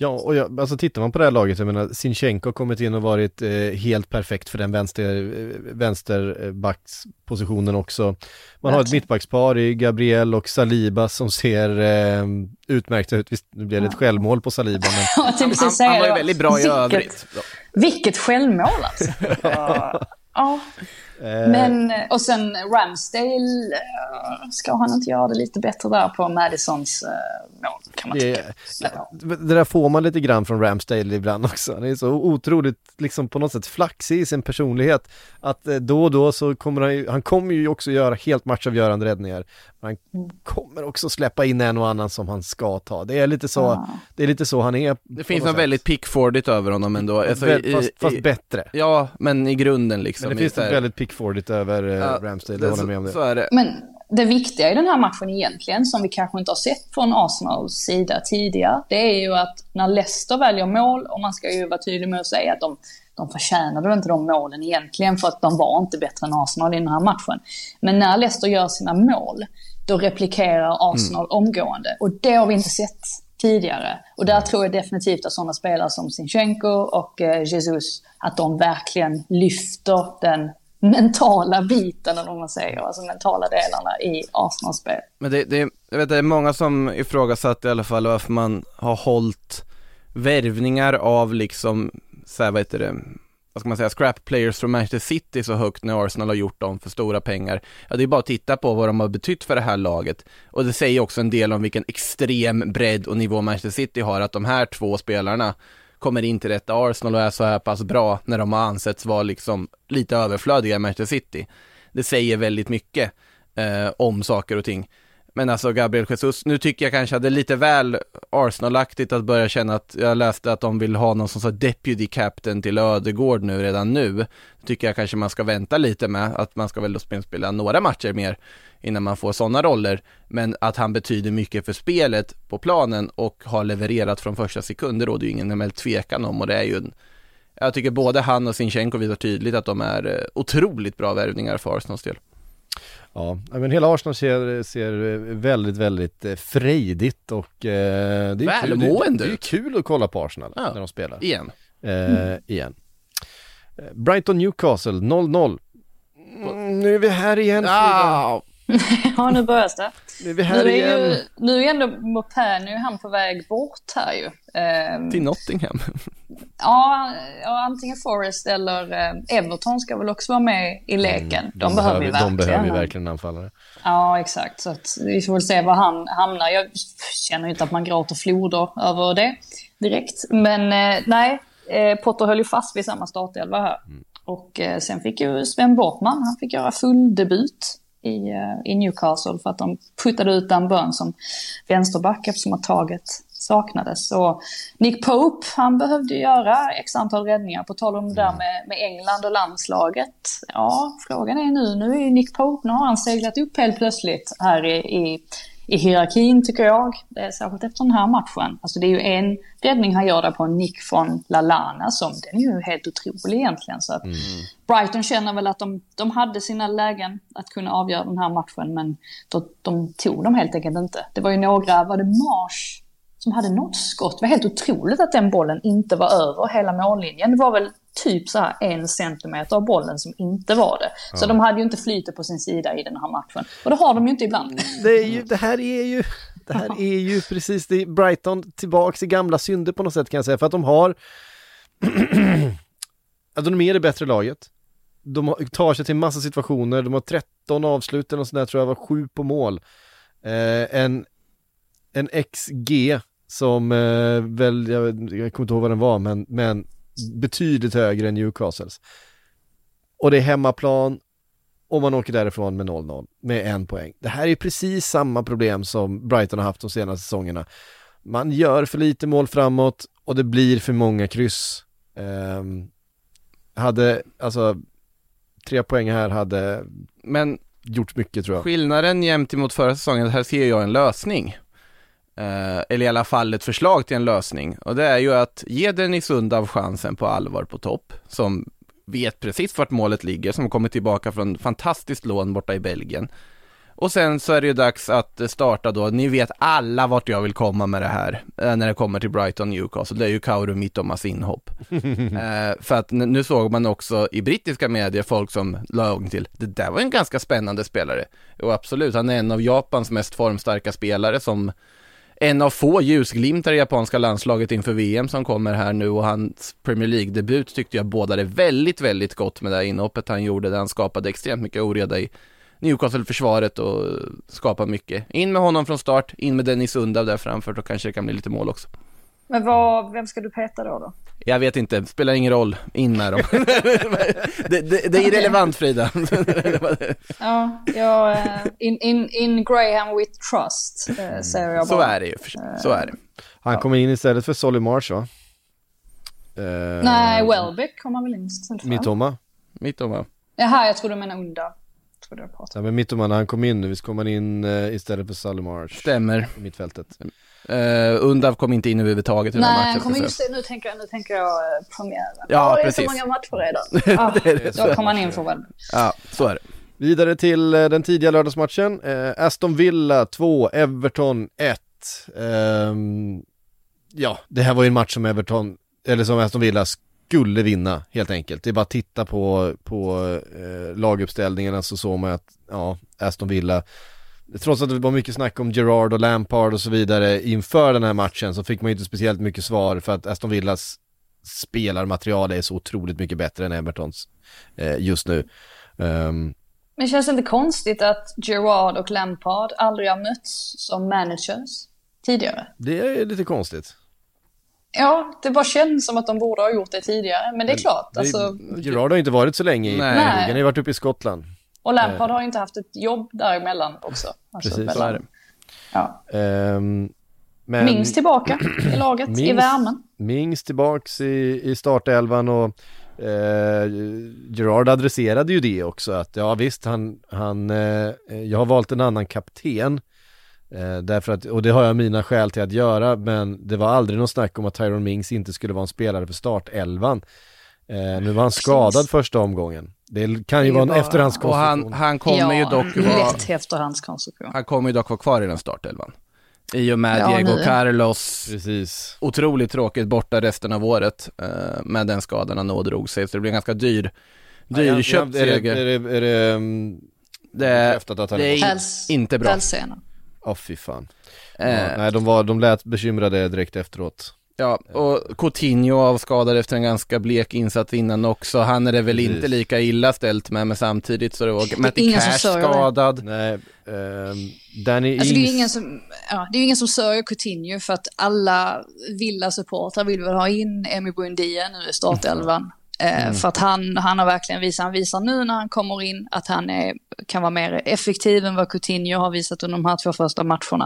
Ja, och jag, alltså tittar man på det här laget, jag menar, Zinchenko har kommit in och varit eh, helt perfekt för den vänster, eh, vänsterbackspositionen också. Man Verkligen. har ett mittbackspar i Gabriel och Saliba som ser eh, utmärkta ut. Visst, nu blir det ett självmål på Saliba, men han, han, han var ju väldigt bra i vilket, övrigt. Vilket självmål alltså. Ja. Men, och sen Ramsdale, ska han inte göra det lite bättre där på Madisons uh, mål, kan man tycka. Det, det där får man lite grann från Ramsdale ibland också. Det är så otroligt liksom på något sätt flaxig i sin personlighet att eh, då och då så kommer han ju, han kommer ju också göra helt matchavgörande räddningar. Han mm. kommer också släppa in en och annan som han ska ta. Det är lite så, ah. det är lite så han är. Det finns något väldigt Pickfordigt över honom ändå. Alltså, Väl, fast, i, fast i, bättre. Ja, men i grunden liksom. Men det finns något väldigt Pickfordigt över uh, ja, Ramsdale, det, det med om det. Så är det. Men det viktiga i den här matchen egentligen, som vi kanske inte har sett från Arsenals sida tidigare, det är ju att när Leicester väljer mål, och man ska ju vara tydlig med att säga att de, de förtjänade inte de målen egentligen, för att de var inte bättre än Arsenal i den här matchen. Men när Leicester gör sina mål, då replikerar Arsenal mm. omgående. Och det har vi inte sett tidigare. Och där tror jag definitivt att sådana spelare som Zinchenko och eh, Jesus, att de verkligen lyfter den mentala biten, eller vad man säger, alltså mentala delarna i Arsenal-spel. Men det, det, jag vet, det är många som ifrågasatt i alla fall varför man har hållit värvningar av liksom, så här, vad heter det, vad ska man säga, scrap players från Manchester City så högt när Arsenal har gjort dem för stora pengar. Ja, det är bara att titta på vad de har betytt för det här laget. Och det säger också en del om vilken extrem bredd och nivå Manchester City har, att de här två spelarna kommer in till detta Arsenal och är så här pass bra när de har ansetts vara liksom lite överflödiga i Manchester City. Det säger väldigt mycket eh, om saker och ting. Men alltså Gabriel Jesus, nu tycker jag kanske att det är lite väl Arsenal-aktigt att börja känna att jag läste att de vill ha någon som så deputy captain till Ödegård nu redan nu. Tycker jag kanske man ska vänta lite med att man ska väl då spela några matcher mer innan man får sådana roller, men att han betyder mycket för spelet på planen och har levererat från första sekunder, och det är ju ingen emellertid tvekan om, och det är ju en, jag tycker både han och Zinchenko visar tydligt att de är otroligt bra värvningar för Arsenals del. Ja, men hela Arsenal ser, ser väldigt, väldigt frejdigt och eh, det, är kul, det, det är kul att kolla på Arsenal ja, när de spelar. Igen. Eh, mm. igen. Brighton Newcastle noll noll. Mm, nu är vi här igen. Ja, ja, nu börjar det. Nu är vi här nu är igen. Ju, nu är ändå Mopé, nu är han på väg bort här ju. Um, Till Nottingham. ja, ja, antingen Forest eller um, Everton ska väl också vara med i leken. Mm, de, de behöver vi verkligen. De behöver ju verkligen anfallare. Ja, exakt. Så att vi får väl se var han hamnar. Jag känner inte att man gråter floder över det direkt. Men eh, nej, eh, Potter höll ju fast vid samma startelva här. Mm. Och eh, sen fick ju Sven Bortman, han fick göra full debut i, uh, i Newcastle för att de puttade ut Dan Burn som vänsterback eftersom att taget saknades. Och Nick Pope, han behövde göra x antal räddningar på tal om det där med, med England och landslaget. Ja, frågan är nu, nu är Nick Pope, nu har han seglat upp helt plötsligt här i, i i hierarkin tycker jag. Det är särskilt efter den här matchen. Alltså det är ju en räddning han gör där på en nick från Lallana som den är ju helt otrolig egentligen. Så att mm. Brighton känner väl att de, de hade sina lägen att kunna avgöra den här matchen, men då, de tog dem helt enkelt inte. Det var ju några, var det Marsh som hade något skott? Det var helt otroligt att den bollen inte var över hela mållinjen. Det var väl typ så här en centimeter av bollen som inte var det. Ja. Så de hade ju inte flytet på sin sida i den här matchen. Och det har de ju inte ibland. Det, är ju, det här är ju det här är ju precis det. Brighton tillbaks i gamla synder på något sätt kan jag säga. För att de har att de är det bättre laget. De tar sig till massa situationer. De har tretton avslut och sådär, tror jag var sju på mål. Eh, en, en X G som eh, väl, jag, jag kommer inte ihåg vad den var, men, men betydligt högre än Newcastles. Och det är hemmaplan och man åker därifrån med noll noll med en poäng. Det här är precis samma problem som Brighton har haft de senaste säsongerna. Man gör för lite mål framåt och det blir för många kryss. Um, hade, alltså tre poäng här hade men gjort mycket tror jag. Skillnaden jämt emot förra säsongen, här ser jag en lösning. Uh, eller i alla fall ett förslag till en lösning, och det är ju att ge Dennis Undav chansen på allvar på topp, som vet precis vart målet ligger, som kommer tillbaka från fantastiskt lån borta i Belgien, Och sen så är det ju dags att starta då. Ni vet alla vart jag vill komma med det här eh, när det kommer till Brighton Newcastle. Det är ju Kaoru Mittomas inhopp. eh, för att n- nu såg man också i brittiska medier folk som la till. Det där var en ganska spännande spelare. Och absolut, han är en av Japans mest formstarka spelare, som en av få ljusglimtar i japanska landslaget inför V M som kommer här nu, och hans Premier League-debut tyckte jag bådade väldigt, väldigt gott med det här inhoppet han gjorde, där han skapade extremt mycket oreda i Newcastle-försvaret och skapade mycket. In med honom från start, in med Dennis Undav där framför, då kanske det kan bli lite mål också. Men vad, vem ska du peta då då? Jag vet inte, spelar ingen roll, in med dem. det, det, det är irrelevant, Frida. Ja, jag, in, in, in Graham with trust, äh, säger jag bara. Så är det ju, så är det. Han kommer in istället för Solly March, va? Uh, Nej, Welbeck kommer han väl in istället för? Mittoma. Mittoma. Jaha, jag tror du menar Undav. Ja, men Mittoma, när han kom in nu, visst kom han in uh, istället för Solly March. Stämmer. I mittfältet. Uh, Undav kom inte in överhuvudtaget i den Nej, matchen. kommer just det, nu tänker jag, nu tänker jag uh, premiären. Ja, oh, det är precis. så många matcher redan. Ah, det är det, då kommer han in för Welbeck. Ja, så är det. Vidare till uh, den tidiga lördagsmatchen. Uh, Aston Villa två, Everton ett. Um, ja, det här var ju en match som Everton, eller som Aston Villa skulle vinna, helt enkelt. Det är bara att titta på, på uh, laguppställningarna, så såg man att ja, Aston Villa, trots att det var mycket snack om Gerrard och Lampard och så vidare inför den här matchen, så fick man ju inte speciellt mycket svar, för att Aston Villas spelarmaterial är så otroligt mycket bättre än Evertons eh, just nu. Um, Men känns det inte konstigt att Gerrard och Lampard aldrig har mötts som managers tidigare? Det är lite konstigt. Ja, det bara känns som att de borde ha gjort det tidigare, men det är klart. Det, alltså... Gerrard har inte varit så länge i Nej. ligan, han har ju varit uppe i Skottland. Och Lampard har ju inte haft ett jobb däremellan också. Alltså Precis, mellan... så är det. Ja. Um, men... Mings tillbaka i laget, Mings, i värmen. Mings tillbaks i, i startelvan, och eh, Gerrard adresserade ju det också, att ja visst, han, han eh, jag har valt en annan kapten, eh, därför att, och det har jag mina skäl till att göra, men det var aldrig någon snack om att Tyrone Mings inte skulle vara en spelare för startelvan. Eh, nu var han skadad Precis. första omgången. Det kan ju det vara en bara... efterhandskonstruktion. Och han, han kommer ja, ju dock vara... lätt efterhandskonstruktion. Han kommer ju dock vara kvar i den startelvan. I och med ja, Diego nu. Carlos. Precis. Otroligt tråkigt borta resten av året eh, med den skadan han ådrog sig. Så det blir en ganska dyr, dyr ja, köpt är det, seger. är det, är det, um, det, är, att han det är Häls, inte bra. Åh oh, fy fan. Eh, ja, nej, de, var, de lät bekymrade direkt efteråt. Ja, och Coutinho avskadad efter en ganska blek insats innan också. Han är det väl Precis. inte lika illa ställt med, men samtidigt så det var Matty Cash skadad. Nej, um, Danny alltså, Ings... det är ju ingen som, ja, det är ingen som sörjer Coutinho, för att alla Villa-supportrar vill väl ha in Emi Buendia nu i startelvan. Mm. Eh, för att han, han har verkligen visat, han visar nu när han kommer in att han är, kan vara mer effektiv än vad Coutinho har visat under de här två första matcherna.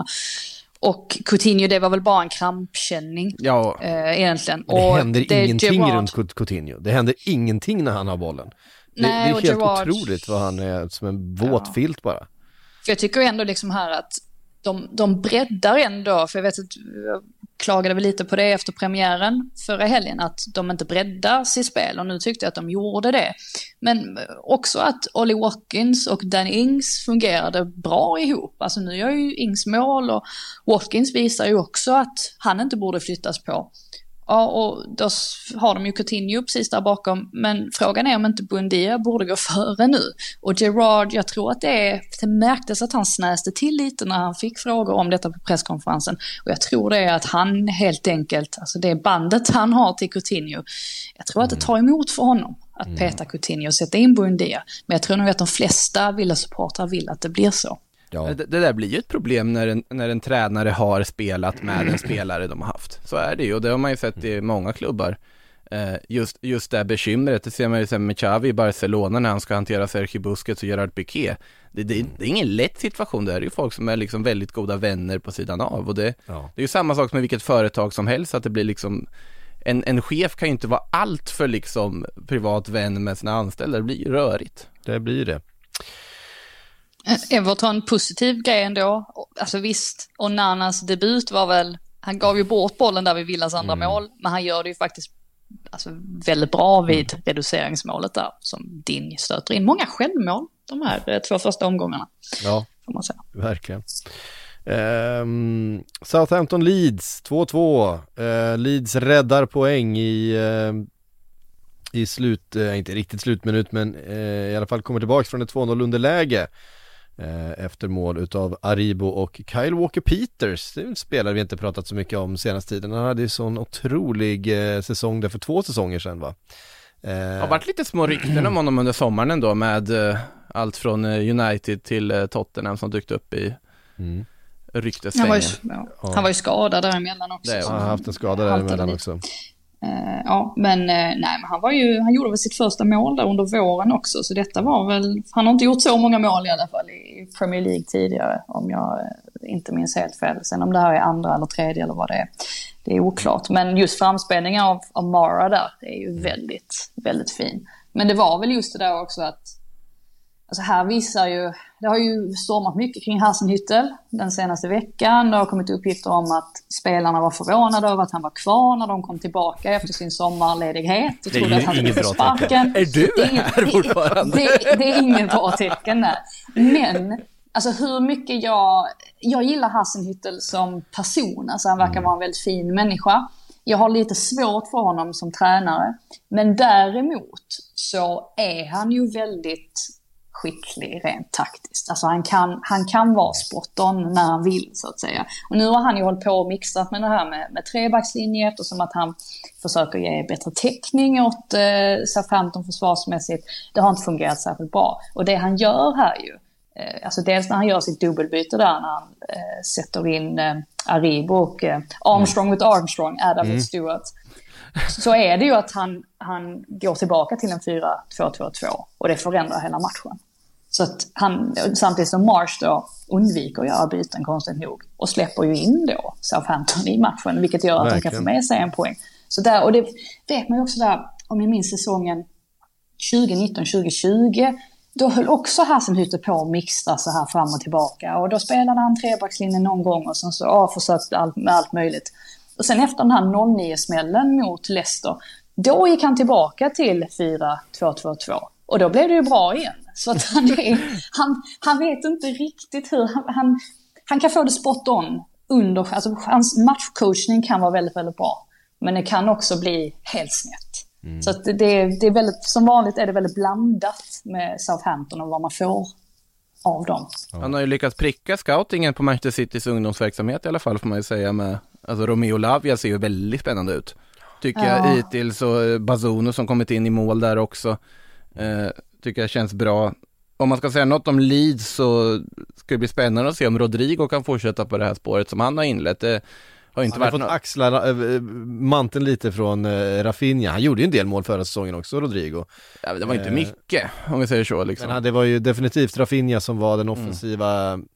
Och Coutinho, det var väl bara en krampkänning ja. eh, egentligen. Men det och händer det ingenting Gerrard... runt Coutinho. Det händer ingenting när han har bollen. Det, Nej, det är helt Gerrard... otroligt vad han är, som en våt ja. filt bara. För jag tycker ändå liksom här att de, de breddar ändå, för jag vet att jag klagade väl lite på det efter premiären förra helgen, att de inte breddar sitt spel, och nu tyckte jag att de gjorde det. Men också att Ollie Watkins och Danny Ings fungerade bra ihop. Alltså nu gör ju Ings mål, och Watkins visar ju också att han inte borde flyttas på. Ja, och då har de ju Coutinho precis där bakom, men frågan är om inte Buendia borde gå före nu. Och Gerrard, jag tror att det är, det märktes att han snäste till lite när han fick frågor om detta på presskonferensen, och jag tror det är att han helt enkelt, alltså det bandet han har till Coutinho, jag tror att det tar emot för honom att mm. peta Coutinho och sätta in Buendia, men jag tror nog att de flesta Villa-supportrar vill att det blir så. Ja. Det, det där blir ju ett problem när en, när en tränare har spelat med en spelare de har haft. Så är det ju, och det har man ju sett i många klubbar. Eh, just, just det bekymret, det ser man ju med Xavi i Barcelona när han ska hantera Sergio Busquets och Gerard Piqué. Det, det, det är ingen lätt situation, det är ju folk som är liksom väldigt goda vänner på sidan av. Och det, ja. det är ju samma sak med vilket företag som helst, att det blir liksom... En, en chef kan ju inte vara allt för liksom privat vän med sina anställda, det blir ju rörigt. Det blir det. Everton, positiv grej ändå. Alltså visst, och Nanas debut var väl, han gav ju bort bollen där vid Villas andra mm. mål, men han gör det ju faktiskt alltså, väldigt bra vid mm. reduceringsmålet där, som Din stöter in. Många självmål de här två första omgångarna. Ja, får man säga. Verkligen. Um, Southampton Leeds två två. uh, Leeds räddar poäng i uh, i slut, uh, inte riktigt slutminut, men uh, i alla fall kommer tillbaka från ett två noll underläge uh, efter mål utav Aribo och Kyle Walker-Peters. Det är en spelare vi inte pratat så mycket om senaste tiden. Han hade ju sån otrolig uh, säsong där för två säsonger sedan, va? Uh, det har varit lite små rykten om honom under sommaren ändå, med uh, allt från uh, United till uh, Tottenham som dykt upp i mm. Han var, ju, ja. Ja. han var ju skadad däremellan också. Det, han har haft en skada däremellan också. Uh, ja, men uh, nej, men han var ju, han gjorde väl sitt första mål där under våren också, så detta var väl, han har inte gjort så många mål i alla fall i Premier League tidigare, om jag uh, inte minns helt fel. Sen om det här är andra eller tredje eller vad det är, det är oklart. Men just framspelningen av, av Mara där, det är ju väldigt, väldigt fin. Men det var väl just det där också att, alltså här visar ju, det har ju stormat mycket kring Hasenhüttl den senaste veckan. Det har kommit uppgifter om att spelarna var förvånade över att han var kvar när de kom tillbaka efter sin sommarledighet. Och det är ju att han inget bra sparken. Är du det är här fortfarande? Det, det, det är ingen bra tecken där. Men alltså hur mycket jag, jag gillar Hasenhüttl som person. Alltså han verkar mm. vara en väldigt fin människa. Jag har lite svårt för honom som tränare. Men däremot så är han ju väldigt skicklig rent taktiskt. Alltså han kan, han kan vara spot on när han vill, så att säga. Och nu har han ju hållit på och mixat med det här med, med trebackslinje, eftersom att han försöker ge bättre täckning åt eh, Southampton försvarsmässigt. Det har inte fungerat särskilt bra. Och det han gör här ju, eh, alltså dels när han gör sitt dubbelbyte där, när han eh, sätter in eh, Aribo och eh, Armstrong mot Armstrong, Adam mm. Stewart, så är det ju att han, han går tillbaka till en fyra två två två och det förändrar hela matchen. Så att han, samtidigt som Marsh då undviker att göra byten konstigt nog och släpper ju in då Southampton i matchen, vilket gör att Verkligen. de kan få med sig en poäng. Så där, och det vet man ju också där, om jag minns säsongen tjugonitton tjugohundratjugo, då höll också Hasenhüttl på att mixa så här fram och tillbaka, och då spelade han trebackslinjen någon gång och sen så ja, försökte allt, med allt möjligt. Och sen efter den här noll nio-smällen mot Leicester, då gick han tillbaka till fyra två två två. Och då blev det ju bra igen. Så att han, är, han, han vet inte riktigt hur... Han, han, han kan få det spot on under... Alltså hans matchcoachning kan vara väldigt, väldigt bra. Men det kan också bli helt snett. Mm. Så att det, det är väldigt... Som vanligt är det väldigt blandat med Southampton och vad man får av dem. Han har ju lyckats pricka scoutingen på Manchester Citys ungdomsverksamhet i alla fall, får man ju säga. Med, alltså Romeo Lavia ser ju väldigt spännande ut, tycker ja. jag. Hittills, och Bazono som kommit in i mål där också, eh, tycker jag känns bra. Om man ska säga något om Leeds, så ska det bli spännande att se om Rodrigo kan fortsätta på det här spåret som han har inlett. Det har inte han varit har fått no- axla äh, manteln lite från äh, Rafinha. Han gjorde ju en del mål förra säsongen också, Rodrigo. Ja, det var inte mycket, om vi säger så. Liksom. Men det var ju definitivt Rafinha som var den offensiva mm.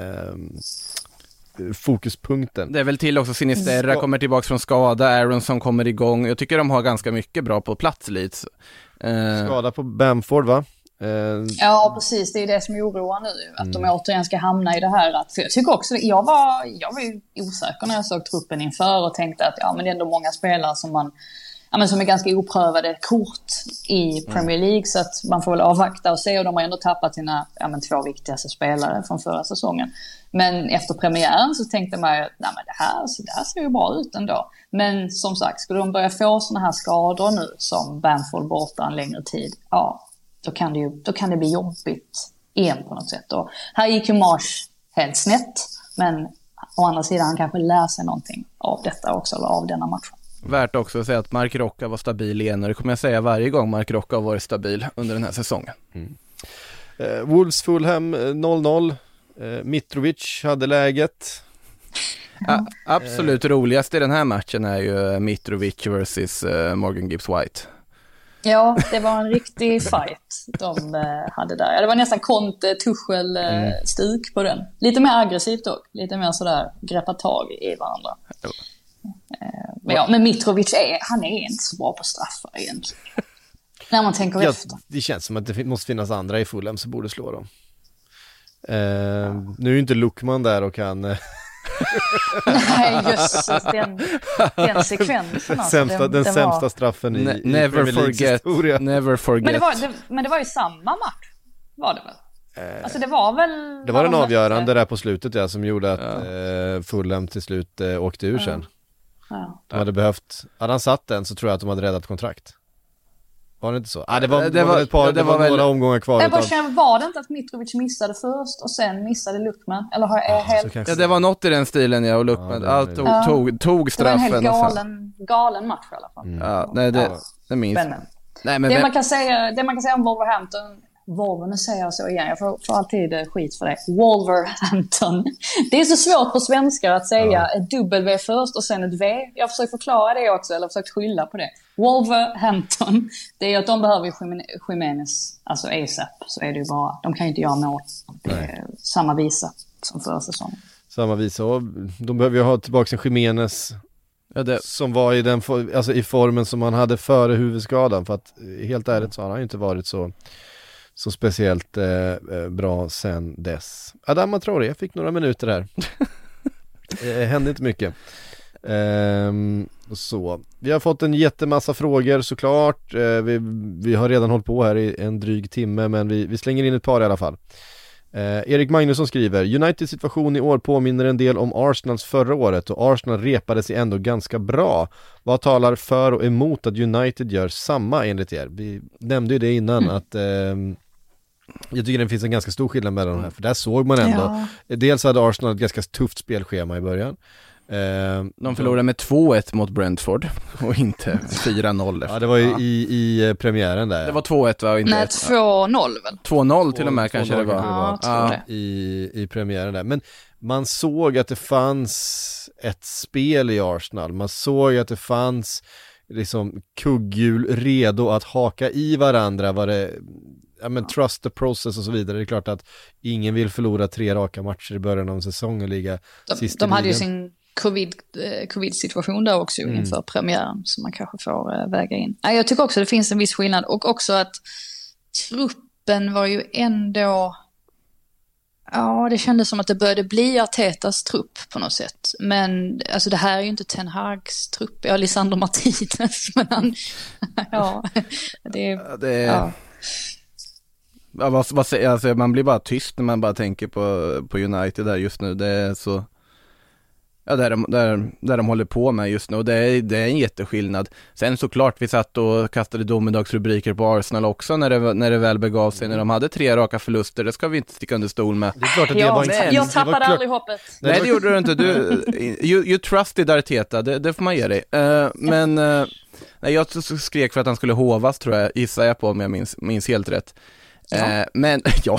eh, fokuspunkten. Det är väl till också Sinisterra kommer tillbaka från skada, Aaron som kommer igång. Jag tycker de har ganska mycket bra på plats Leeds. Eh. Skada på Bamford, va? Uh, ja, precis. Det är det som oroar nu. Att mm. de återigen ska hamna i det här. Att, för jag tycker också, jag var, jag var ju osäker när jag såg truppen inför och tänkte att ja, men det är ändå många spelare som man ja, men som är ganska oprövade kort i Premier League, så att man får väl avvakta och se, och de har ändå tappat sina ja, men två viktigaste spelare från förra säsongen. Men efter premiären så tänkte man ju, nej men det här, så det här ser ju bra ut ändå. Men som sagt, skulle de börja få såna här skador nu som Bamford borta en längre tid, ja, då kan det ju, då kan det bli jobbigt igen på något sätt. Och här gick ju Marsh helt snett, men å andra sidan han kanske lär sig någonting av detta också, eller av denna matchen. Värt också att säga att Mark Rocca var stabil igen, och det kommer jag säga varje gång Mark Rocca har varit stabil under den här säsongen. Mm. Eh, Wolves Fulham noll noll. eh, Mitrovic hade läget. Ja, absolut eh. roligast i den här matchen är ju Mitrovic versus uh, Morgan Gibbs White. Ja, det var en riktig fight de eh, hade där. Ja, det var nästan Conte, Tuchel eh, mm. stuk på den. Lite mer aggressivt dock. Lite mer sådär greppa tag i varandra. Oh. Eh, men, ja, men Mitrovic är, han är inte så bra på straffar egentligen. När man tänker ja, efter. Det känns som att det måste finnas andra i Fulham som borde slå dem. Eh, ja. Nu är ju inte Lukman där och kan... Nej, just den, den sekvensen alltså, sämsta, den, den, den sämsta var... straffen i, ne- never i Premier Leagues historia. Never forget. Men det, var, det, men det var ju samma match, var det väl? Eh, alltså det var väl... Det var den avgörande där på slutet ja, som gjorde att ja. eh, Fulham till slut eh, åkte ur ja. sen. Ja. De hade behövt, hade han satt den så tror jag att de hade räddat kontrakt. Var det inte så? Ah, det var, det var, var ett par, det, det var, var några omgångar kvar. Jag bara känner, var det inte att Mitrovic missade först och sen missade Lukman? Eller har jag ah, helt... Ja, det var något i den stilen ja, och Lukman ja, tog, ja. tog, tog straffen. Det var en helt galen, galen match i alla fall. Mm. Ja, nej, det, ja. det minns. Nej, men det, man kan säga, det man kan säga om Wolverhampton, Wolver, nu säger jag så igen, jag får, får alltid skit för det. Wolverhampton. Det är så svårt på svenskar att säga ja. ett W först och sen ett V. Jag försöker förklara det också, eller försökt skylla på det. Wolverhampton, det är att de behöver Jimenez, alltså A S A P, så är det ju bara, de kan ju inte göra mål. Det är samma visa som förra säsongen. Samma visa, och de behöver ju ha tillbaka en Jimenez ja, det... som var i, den, alltså i formen som han hade före huvudskadan, för att helt ärligt så har han ju inte varit så så speciellt eh, bra sen dess. Adama Traoré fick några minuter här. Det hände inte mycket. Ehm, så. Vi har fått en jättemassa frågor såklart. Ehm, vi, vi har redan hållit på här i en dryg timme, men vi, vi slänger in ett par i alla fall. Ehm, Erik Magnusson skriver: Uniteds situation i år påminner en del om Arsenals förra året, och Arsenal repade sig ändå ganska bra. Vad talar för och emot att United gör samma enligt er? Vi nämnde ju det innan mm. att ehm, jag tycker det finns en ganska stor skillnad mellan de här, för där såg man ändå ja. dels hade Arsenal ett ganska tufft spelschema i början. Eh, de förlorade med två ett mot Brentford och inte fyra noll efter. Ja, det var ju ja. i, i premiären där. Det var två ett va? Och inte Nej, två noll väl? två noll till och med kanske det var. Ja, ja, i, i premiären där. Men man såg att det fanns ett spel i Arsenal. Man såg att det fanns liksom kugghjul redo att haka i varandra. Var det... Ja, men trust the process och så vidare. Det är klart att ingen vill förlora tre raka matcher i början av en säsong och ligga de, sist de i hade ju ligan. sin covid, eh, covid-situation där också mm. inför premiären, som man kanske får eh, väga in. Nej, jag tycker också det finns en viss skillnad, och också att truppen var ju ändå, ja, det kändes som att det började bli Artetas trupp på något sätt. Men alltså det här är ju inte Ten Hags trupp. Ja, Lisandro Martinez, men han, ja, det är, det är... ja. Ja, vad, vad säger, alltså, man blir bara tyst när man bara tänker på, på United där just nu. Det är så, ja, där de, där, där de håller på med just nu, och det är, det är en jätteskillnad. Sen såklart vi satt och kastade domedagsrubriker på Arsenal också när det, när det väl begav sig, när de hade tre raka förluster. Det ska vi inte sticka under stol med. Det är klart att det ja, var en, jag tappade klart... aldrig hoppet. Nej, Nej, det gjorde du inte. Du, you, you trusted Arteta, det, det får man ge dig. Uh, men uh, nej, jag skrek för att han skulle hovas, tror jag, gissar jag på, om jag minns, minns helt rätt. Ja. Eh, men, ja.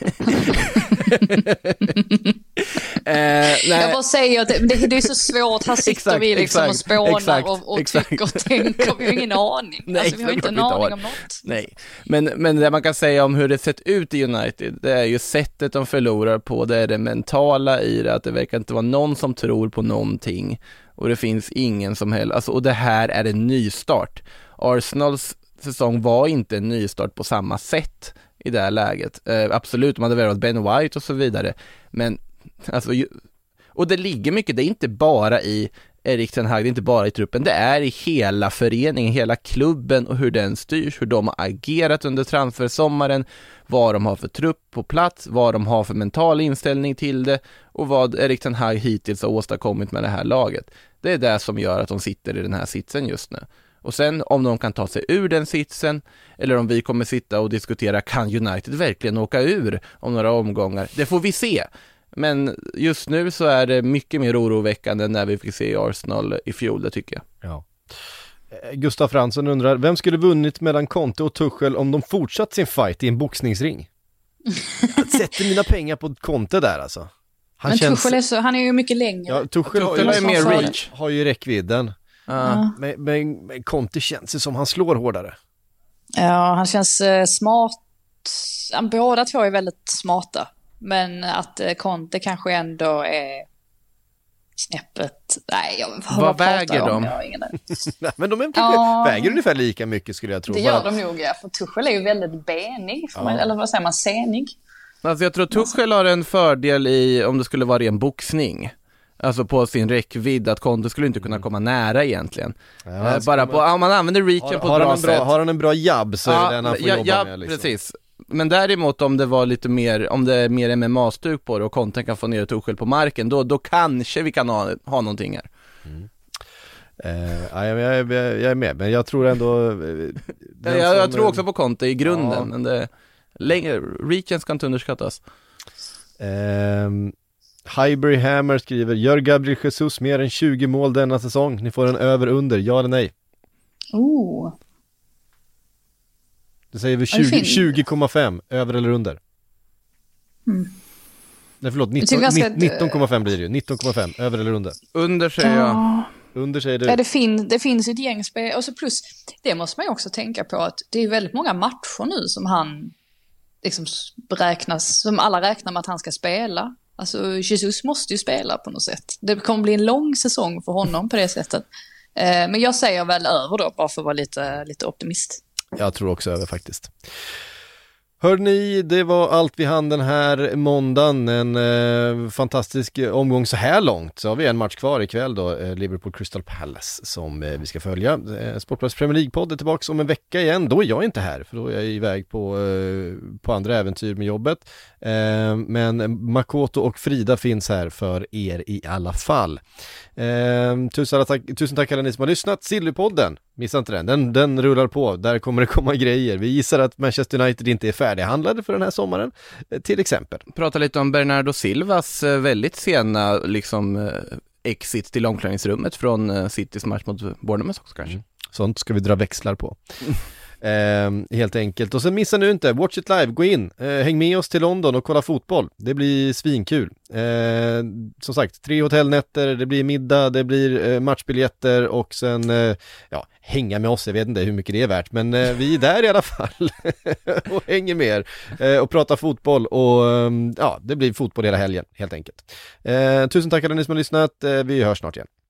eh, nej. Jag bara säger att det, det, det är så svårt. Här sitter exakt, vi liksom exakt, och spånar exakt, och, och tycker och tänker. Vi har ingen aning. Nej, alltså, vi har inte en aning om något. Nej, men, men det man kan säga om hur det sett ut i United, det är ju sättet de förlorar på. Det är det mentala i det, att det verkar inte vara någon som tror på någonting. Och det finns ingen som helst. Alltså, och det här är en nystart. Arsenals säsong var inte en nystart på samma sätt i det här läget. Eh, absolut, man hade värvat Ben White och så vidare. Men, alltså, ju, och det ligger mycket, det är inte bara i Erik Ten Hag, det är inte bara i truppen, det är i hela föreningen, hela klubben och hur den styrs, hur de har agerat under transfersommaren, vad de har för trupp på plats, vad de har för mental inställning till det och vad Erik Ten Hag hittills har åstadkommit med det här laget. Det är det som gör att de sitter i den här sitsen just nu. Och sen om de kan ta sig ur den sitsen, eller om vi kommer sitta och diskutera, kan United verkligen åka ur om några omgångar? Det får vi se. Men just nu så är det mycket mer oroväckande än när vi fick se Arsenal i fjol, det tycker jag. Ja. Gustav Fransson undrar, vem skulle vunnit mellan Conte och Tuchel om de fortsatt sin fight i en boxningsring? Jag sätter mina pengar på Conte där alltså. Han Men känns... Tuchel är så, han är ju mycket längre. Ja, Tuchel, Tuchel har, ju, mer reach. har ju räckvidden. Uh. Men, men, men Conte känns ju som han slår hårdare. Ja, han känns eh, smart. Båda två är väldigt smarta. Men att eh, Conte kanske ändå är snäppet. Nej, jag vad, vad väger de? Nej, men de är typ, ja. väger ungefär lika mycket skulle jag tro. Det gör de nog, ja. För Tuchel är ju väldigt benig. Ja. Man, eller vad säger man, senig. Alltså jag tror Tuchel har en fördel i om det skulle vara en boxning. Alltså på sin räckvidd, att Conte skulle inte kunna komma nära egentligen. Ja, eh, bara på, man, om man använder reachen har, på har ett bra, en bra sätt. Har han en bra jabb så ja, är det den han får ja, jobba ja, med. Liksom. Precis. Men däremot om det var lite mer, om det är mer M M A-stuk på det och Conte kan få ner Tuchel på marken, då, då kanske vi kan ha, ha någonting här. Mm. Uh, ja, jag, jag, jag är med, men jag tror ändå jag, jag, jag tror också på Conte i grunden, ja. Men det, längre, reachen ska inte underskattas. uh, Highbury Hammer skriver: gör Gabriel Jesus mer än tjugo mål denna säsong? Ni får en över under, ja eller nej? Oh. Det säger vi tjugo, tjugo komma fem, över eller under? Mm. Nej, förlåt, nitton, ska... nitton komma fem blir det ju. nitton komma fem, över eller under? Under säger jag. Oh. Under säger du. Ja, det, fin- det finns ett gängspel. Och så plus, det måste man ju också tänka på att det är väldigt många matcher nu som han liksom räknas, som alla räknar med att han ska spela. Alltså Jesus måste ju spela på något sätt. Det kommer bli en lång säsong för honom på det sättet. Eh, men jag säger väl över då, bara för att vara lite, lite optimist. Jag tror också över faktiskt. Hörrni, det var allt vi hann den här måndagen. En eh, fantastisk omgång så här långt. Så har vi en match kvar ikväll då, eh, Liverpool Crystal Palace, som eh, vi ska följa. Eh, Sportbladets Premier League-podd är tillbaka om en vecka igen. Då är jag inte här, för då är jag iväg på, eh, på andra äventyr med jobbet. Eh, men Makoto och Frida finns här för er i alla fall. Eh, tusen, tack, tusen tack alla ni som har lyssnat. Sillypodden, missa inte den. den Den rullar på, där kommer det komma grejer. Vi gissar att Manchester United inte är färdighandlade för den här sommaren, eh, till exempel. Prata lite om Bernardo Silvas eh, väldigt sena liksom, eh, exit till omklädningsrummet från eh, Citys match mot Bournemouth också kanske. Mm. Sånt ska vi dra växlar på. Eh, helt enkelt. Och sen missa nu inte, Watch It Live, gå in, eh, häng med oss till London och kolla fotboll. Det blir svinkul. Eh, som sagt, tre hotellnätter, det blir middag, det blir eh, matchbiljetter och sen eh, ja, hänga med oss. Jag vet inte hur mycket det är värt, men eh, vi är där i alla fall och hänger med er eh, och pratar fotboll och eh, ja, det blir fotboll hela helgen helt enkelt. Eh, tusen tack alla ni som har lyssnat. Eh, vi hörs snart igen.